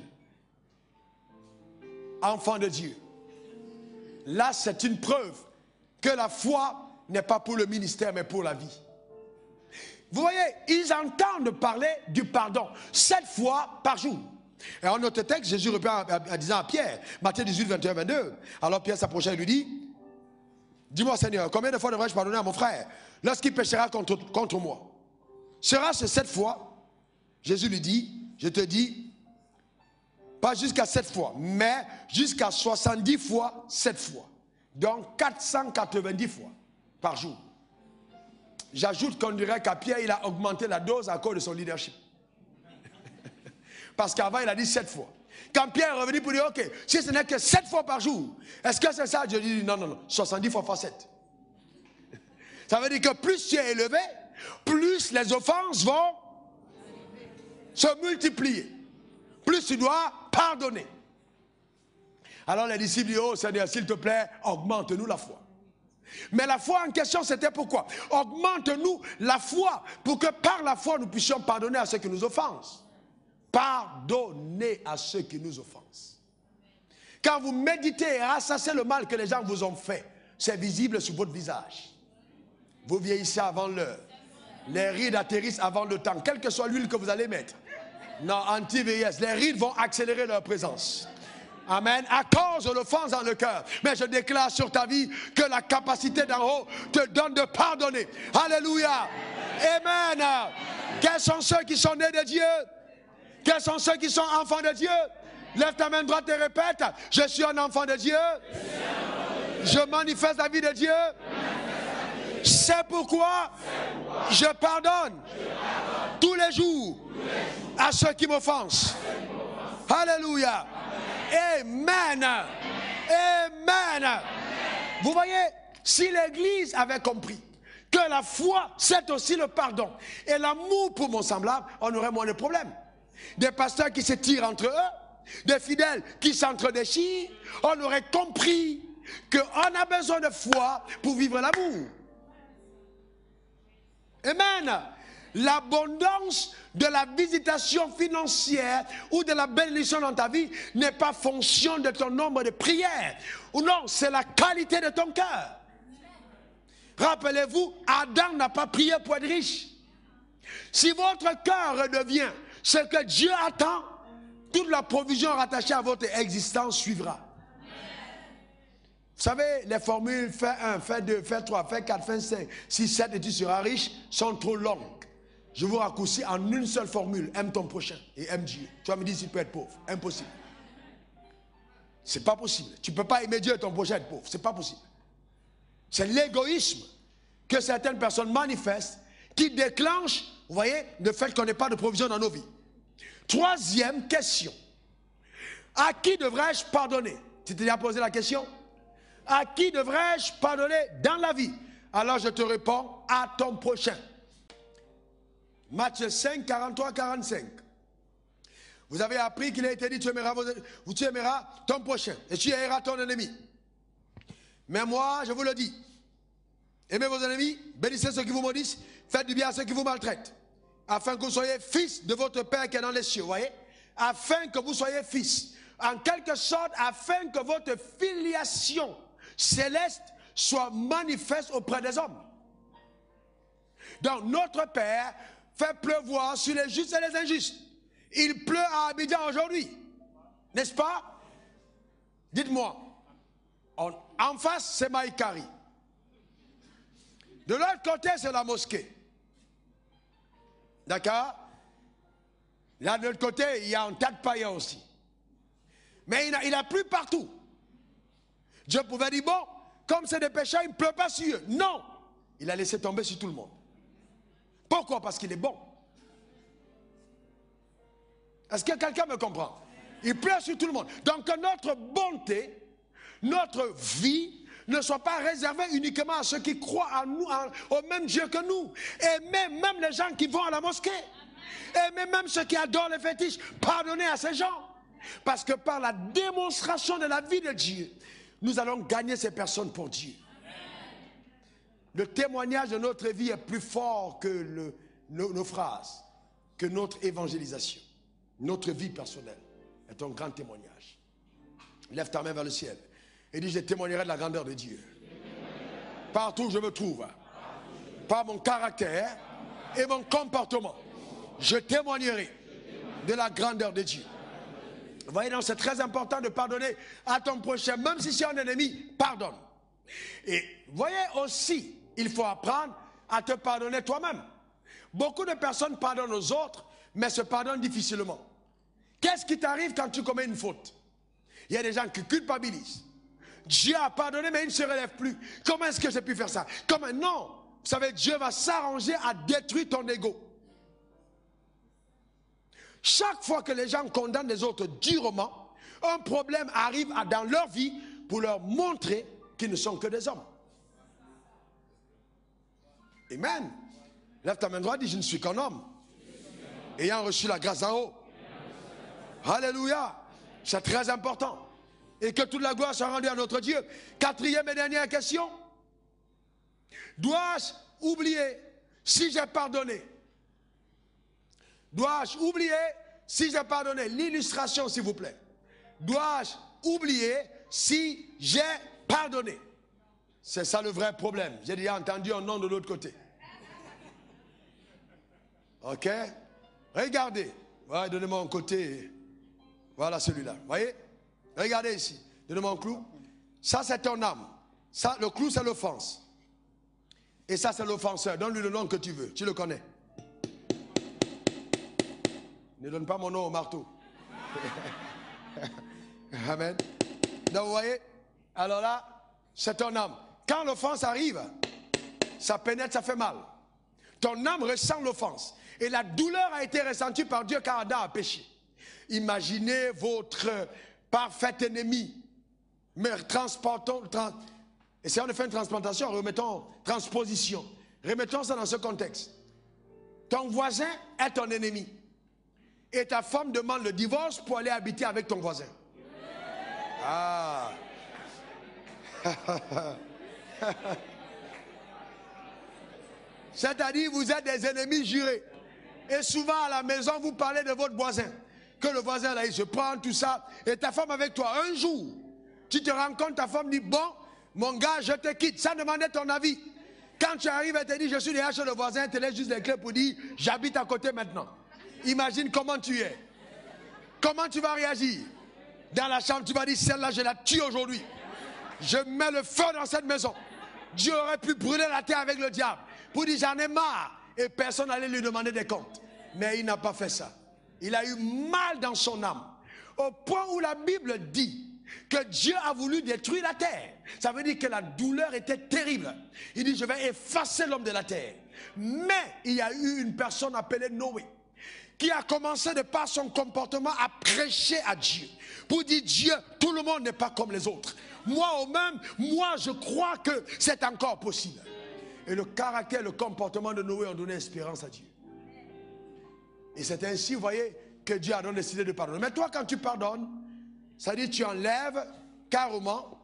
enfant de Dieu, là c'est une preuve que la foi n'est pas pour le ministère mais pour la vie. Vous voyez, ils entendent parler du pardon sept fois par jour. Et en notre texte, Jésus répond en disant à Pierre, Matthieu dix-huit, vingt et un, vingt-deux. Alors Pierre s'approcha et lui dit, dis-moi Seigneur, combien de fois devrais-je pardonner à mon frère lorsqu'il péchera contre, contre moi? Sera-ce sept fois? Jésus lui dit, je te dis, pas jusqu'à sept fois, mais jusqu'à soixante-dix fois sept fois. Donc quatre cent quatre-vingt-dix fois par jour. J'ajoute qu'on dirait qu'à Pierre, il a augmenté la dose à cause de son leadership. Parce qu'avant, il a dit sept fois. Quand Pierre est revenu pour dire, ok, si ce n'est que sept fois par jour, est-ce que c'est ça? Je dis, non, non, non, soixante-dix fois fois sept. Ça veut dire que plus tu es élevé, plus les offenses vont se multiplier. Plus tu dois pardonner. Alors les disciples disent, oh Seigneur, s'il te plaît, augmente-nous la foi. Mais la foi en question, c'était pourquoi? Augmente-nous la foi pour que par la foi, nous puissions pardonner à ceux qui nous offensent. Pardonnez à ceux qui nous offensent. Quand vous méditez et ressassez le mal que les gens vous ont fait, c'est visible sur votre visage. Vous vieillissez avant l'heure. Les rides atterrissent avant le temps, quelle que soit l'huile que vous allez mettre. Non, anti-vieillesse. Les rides vont accélérer leur présence. Amen. À cause de l'offense dans le cœur. Mais je déclare sur ta vie que la capacité d'en haut te donne de pardonner. Alléluia. Amen. Quels sont ceux qui sont nés de Dieu? Quels sont ceux qui sont enfants de Dieu? Lève ta main droite et répète. Je suis un enfant de Dieu. Je manifeste la vie de Dieu. C'est pourquoi je pardonne tous les jours à ceux qui m'offensent. Alléluia. Amen. Amen. Vous voyez, si l'Église avait compris que la foi, c'est aussi le pardon et l'amour pour mon semblable, on aurait moins de problèmes. Des pasteurs qui se tirent entre eux, des fidèles qui s'entre-déchirent, on aurait compris qu'on a besoin de foi pour vivre l'amour. Amen. L'abondance de la visitation financière ou de la bénédiction dans ta vie n'est pas fonction de ton nombre de prières. Ou non, c'est la qualité de ton cœur. Rappelez-vous, Adam n'a pas prié pour être riche. Si votre cœur redevient ce que Dieu attend, toute la provision rattachée à votre existence suivra. Vous savez, les formules fait un, fait deux, fait trois, fait quatre, fait cinq, six, sept et tu seras riche sont trop longues. Je vous raccourcis en une seule formule. Aime ton prochain et aime Dieu. Tu vas me dire s'il peut être pauvre. Impossible. C'est pas possible. Tu ne peux pas aimer Dieu et ton prochain être pauvre. C'est pas possible. C'est l'égoïsme que certaines personnes manifestent qui déclenche, vous voyez, le fait qu'on n'ait pas de provision dans nos vies. Troisième question. À qui devrais-je pardonner? Tu t'es déjà posé la question? À qui devrais-je pardonner dans la vie? Alors je te réponds, à ton prochain. Matthieu cinq, quarante-trois, quarante-cinq. Vous avez appris qu'il a été dit, tu aimeras, vos, tu aimeras ton prochain et tu haïras ton ennemi. Mais moi, je vous le dis, aimez vos ennemis, bénissez ceux qui vous maudissent, faites du bien à ceux qui vous maltraitent, afin que vous soyez fils de votre Père qui est dans les cieux, vous voyez? Afin que vous soyez fils. En quelque sorte, afin que votre filiation céleste soit manifeste auprès des hommes. Donc, notre Père fait pleuvoir sur les justes et les injustes. Il pleut à Abidjan aujourd'hui. N'est-ce pas? Dites-moi. En face, c'est Maïkari. De l'autre côté, c'est la mosquée. D'accord? Là, de l'autre côté, il y a un tas de païens aussi. Mais il a, il a plu partout. Dieu pouvait dire, bon, comme c'est des pécheurs, il ne pleut pas sur eux. Non, il a laissé tomber sur tout le monde. Pourquoi? Parce qu'il est bon. Est-ce que quelqu'un me comprend? Il pleut sur tout le monde. Donc que notre bonté, notre vie, ne soit pas réservée uniquement à ceux qui croient en nous, en, au même Dieu que nous. Et même, même les gens qui vont à la mosquée. Et même, même ceux qui adorent les fétiches. Pardonnez à ces gens. Parce que par la démonstration de la vie de Dieu, nous allons gagner ces personnes pour Dieu. Le témoignage de notre vie est plus fort que le, nos, nos phrases, que notre évangélisation, notre vie personnelle est un grand témoignage. Lève ta main vers le ciel et dis, je témoignerai de la grandeur de Dieu. Partout où je me trouve, par mon caractère et mon comportement, je témoignerai de la grandeur de Dieu. Vous voyez, donc c'est très important de pardonner à ton prochain, même si c'est un ennemi, pardonne. Et vous voyez aussi, il faut apprendre à te pardonner toi-même. Beaucoup de personnes pardonnent aux autres, mais se pardonnent difficilement. Qu'est-ce qui t'arrive quand tu commets une faute? Il y a des gens qui culpabilisent. Dieu a pardonné, mais il ne se relève plus. Comment est-ce que j'ai pu faire ça? Comment? Non. Vous savez, Dieu va s'arranger à détruire ton ego. Chaque fois que les gens condamnent les autres durement, un problème arrive dans leur vie pour leur montrer qu'ils ne sont que des hommes. Amen. Lève ta main droite, dis, je ne suis qu'un homme, ayant reçu la grâce d'en haut. Alléluia. C'est très important. Et que toute la gloire soit rendue à notre Dieu. Quatrième et dernière question. Dois-je oublier si j'ai pardonné? Dois-je oublier si j'ai pardonné? L'illustration, s'il vous plaît. Dois-je oublier si j'ai pardonné? C'est ça le vrai problème. J'ai déjà entendu un nom de l'autre côté. Ok? Regardez. Ouais, donnez-moi un côté. Voilà celui-là. Voyez? Regardez ici. Donnez-moi un clou. Ça, c'est ton âme. Ça, le clou, c'est l'offense. Et ça, c'est l'offenseur. Donne-lui le nom que tu veux. Tu le connais. Ne donne pas mon nom au marteau. Amen. Donc, vous voyez? Alors là, c'est ton âme. Quand l'offense arrive, ça pénètre, ça fait mal. Ton âme ressent l'offense. Et la douleur a été ressentie par Dieu car Adam a péché. Imaginez votre parfait ennemi. Mais transportons, trans, essayons de faire une transplantation, remettons, transposition. Remettons ça dans ce contexte. Ton voisin est ton ennemi. Et ta femme demande le divorce pour aller habiter avec ton voisin. Ah. C'est-à-dire, vous êtes des ennemis jurés. Et souvent à la maison, vous parlez de votre voisin. Que le voisin, là, il se prend, tout ça. Et ta femme avec toi, un jour, tu te rends compte, ta femme dit, bon, mon gars, je te quitte. Ça demandait ton avis. Quand tu arrives, elle te dit, je suis déjà chez le voisin, elle te laisse juste les clés pour dire, j'habite à côté maintenant. Imagine comment tu es. Comment tu vas réagir? Dans la chambre, tu vas dire, celle-là, je la tue aujourd'hui. Je mets le feu dans cette maison. Dieu aurait pu brûler la terre avec le diable. Pour dire, j'en ai marre. Et personne n'allait lui demander des comptes. Mais il n'a pas fait ça. Il a eu mal dans son âme. Au point où la Bible dit que Dieu a voulu détruire la terre. Ça veut dire que la douleur était terrible. Il dit, je vais effacer l'homme de la terre. Mais il y a eu une personne appelée Noé, qui a commencé de par son comportement à prêcher à Dieu. Pour dire, Dieu, tout le monde n'est pas comme les autres. Moi au même, moi je crois que c'est encore possible. Et le caractère, le comportement de Noé ont donné espérance à Dieu. Et c'est ainsi, vous voyez, que Dieu a donc décidé de pardonner. Mais toi, quand tu pardonnes, ça dit que tu enlèves carrément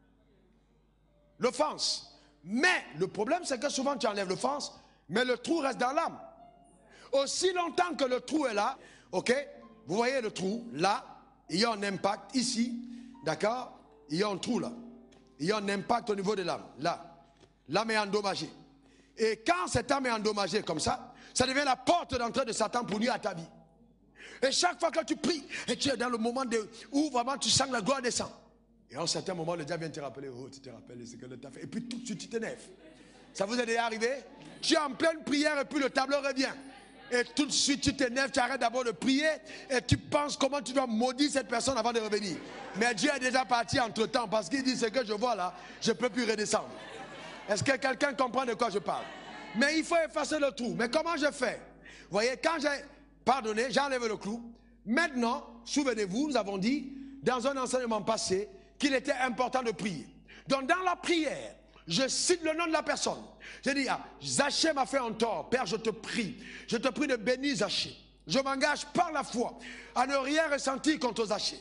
l'offense. Mais le problème, c'est que souvent tu enlèves l'offense, mais le trou reste dans l'âme. Aussi longtemps que le trou est là, ok, vous voyez le trou, là, il y a un impact ici, d'accord, il y a un trou là. Il y a un impact au niveau de l'âme, là. L'âme est endommagée. Et quand cette âme est endommagée comme ça, ça devient la porte d'entrée de Satan pour nuire à ta vie. Et chaque fois que tu pries, et tu es dans le moment de, où vraiment tu sens la gloire descendre. Et à un certain moment, le diable vient te rappeler, oh, tu te rappelles ce que le t'a fait. Et puis tout de suite, tu t'énerves. Ça vous est déjà arrivé? Tu es en pleine prière et puis le tableau revient. Et tout de suite, tu t'énerves, tu arrêtes d'abord de prier et tu penses comment tu dois maudire cette personne avant de revenir. Mais Dieu est déjà parti entre temps parce qu'il dit, ce que je vois là, je ne peux plus redescendre. Est-ce que quelqu'un comprend de quoi je parle? Mais il faut effacer le trou. Mais comment je fais? Vous voyez, quand j'ai pardonné, j'enlève le clou. Maintenant, souvenez-vous, nous avons dit, dans un enseignement passé, qu'il était important de prier. Donc dans la prière, je cite le nom de la personne. Je dis, ah, Zachée m'a fait un tort. Père, je te prie. Je te prie de bénir Zachée. Je m'engage par la foi à ne rien ressentir contre Zachée.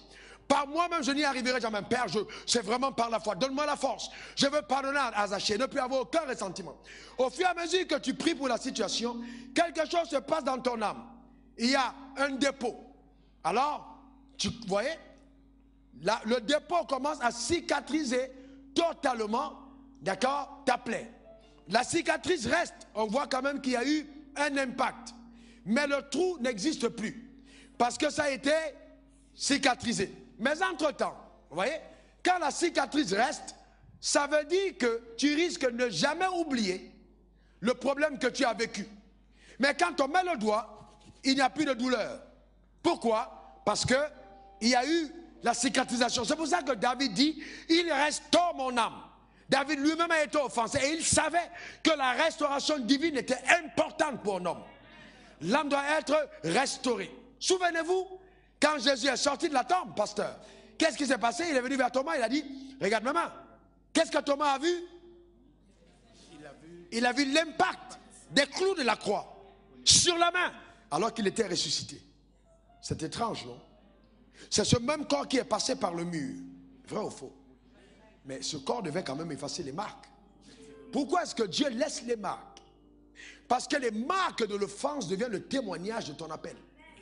Par moi-même, je n'y arriverai jamais. Père, c'est vraiment par la foi. Donne-moi la force. Je veux pardonner à Zachée, ne plus avoir aucun ressentiment. Au fur et à mesure que tu pries pour la situation, quelque chose se passe dans ton âme. Il y a un dépôt. Alors, tu voyez, la, le dépôt commence à cicatriser totalement, d'accord, ta plaie. La cicatrice reste. On voit quand même qu'il y a eu un impact. Mais le trou n'existe plus. Parce que ça a été cicatrisé. Mais entre-temps, vous voyez, quand la cicatrice reste, ça veut dire que tu risques de ne jamais oublier le problème que tu as vécu. Mais quand on met le doigt, il n'y a plus de douleur. Pourquoi? Parce qu'il y a eu la cicatrisation. C'est pour ça que David dit, il restaure mon âme. David lui-même a été offensé et il savait que la restauration divine était importante pour un homme. L'âme doit être restaurée. Souvenez-vous, quand Jésus est sorti de la tombe, pasteur, qu'est-ce qui s'est passé? Il est venu vers Thomas, il a dit, regarde maman, qu'est-ce que Thomas a vu? Il a vu, il a vu l'impact des clous de la croix sur la main, alors qu'il était ressuscité. C'est étrange, non? C'est ce même corps qui est passé par le mur, vrai ou faux? Mais ce corps devait quand même effacer les marques. Pourquoi est-ce que Dieu laisse les marques? Parce que les marques de l'offense deviennent le témoignage de ton appel.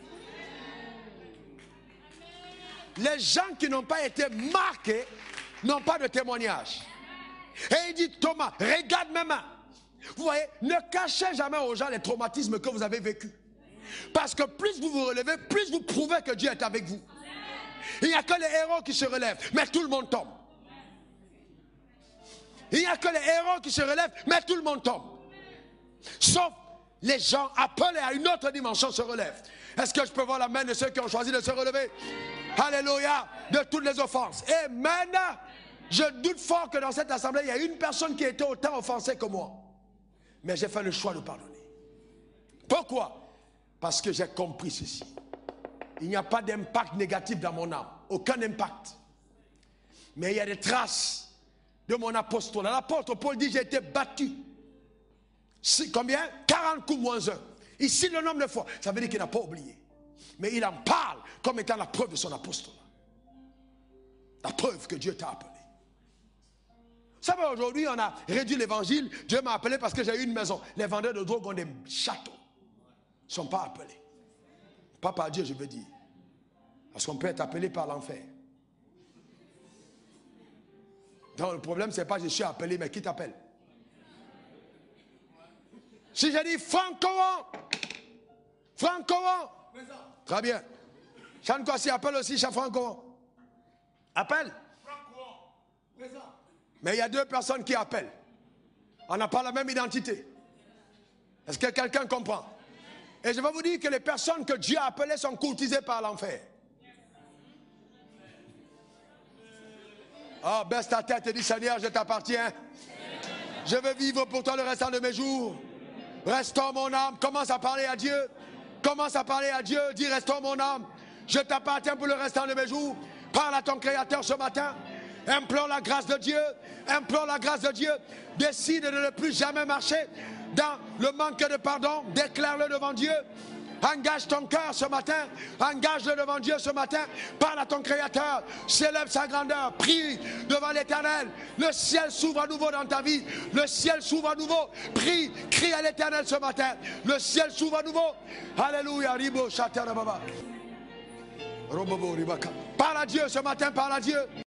Les gens qui n'ont pas été marqués n'ont pas de témoignage. Et il dit, Thomas, regarde mes mains. Vous voyez, ne cachez jamais aux gens les traumatismes que vous avez vécus. Parce que plus vous vous relevez, plus vous prouvez que Dieu est avec vous. Il n'y a que les héros qui se relèvent, mais tout le monde tombe. Il n'y a que les héros qui se relèvent, mais tout le monde tombe. Sauf les gens appelés à une autre dimension se relèvent. Est-ce que je peux voir la main de ceux qui ont choisi de se relever? Alléluia, de toutes les offenses. Amen. Je doute fort que dans cette assemblée, il y a une personne qui a été autant offensée que moi. Mais j'ai fait le choix de pardonner. Pourquoi? Parce que j'ai compris ceci. Il n'y a pas d'impact négatif dans mon âme. Aucun impact. Mais il y a des traces de mon apostolat. L'apôtre Paul dit, j'ai été battu. Combien? quarante coups moins un. Ici, le nombre de fois. Ça veut dire qu'il n'a pas oublié. Mais il en parle comme étant la preuve de son apostolat. La preuve que Dieu t'a appelé. Vous savez, aujourd'hui, on a réduit l'évangile. Dieu m'a appelé parce que j'ai eu une maison. Les vendeurs de drogue ont des châteaux. Ils ne sont pas appelés. Pas par Dieu, je veux dire. Parce qu'on peut être appelé par l'enfer. Donc, le problème, ce n'est pas je suis appelé, mais qui t'appelle? Si je dis Franck Coran, Franck Coran, très bien. Chan Kwasi appelle aussi Franck Coran. Appelle. Mais il y a deux personnes qui appellent. On n'a pas la même identité. Est-ce que quelqu'un comprend? Et je vais vous dire que les personnes que Dieu a appelées sont courtisées par l'enfer. Oh, baisse ta tête et dis, Seigneur, je t'appartiens. Je veux vivre pour toi le restant de mes jours. Restaure mon âme. Commence à parler à Dieu. Commence à parler à Dieu. Dis, restaure mon âme. Je t'appartiens pour le restant de mes jours. Parle à ton Créateur ce matin. Implore la grâce de Dieu. Implore la grâce de Dieu. Décide de ne plus jamais marcher dans le manque de pardon. Déclare-le devant Dieu. Engage ton cœur ce matin. Engage-le devant Dieu ce matin. Parle à ton Créateur. Célèbre sa grandeur. Prie devant l'Éternel. Le ciel s'ouvre à nouveau dans ta vie. Le ciel s'ouvre à nouveau. Prie. Crie à l'Éternel ce matin. Le ciel s'ouvre à nouveau. Alléluia. Parle à Dieu ce matin. Parle à Dieu.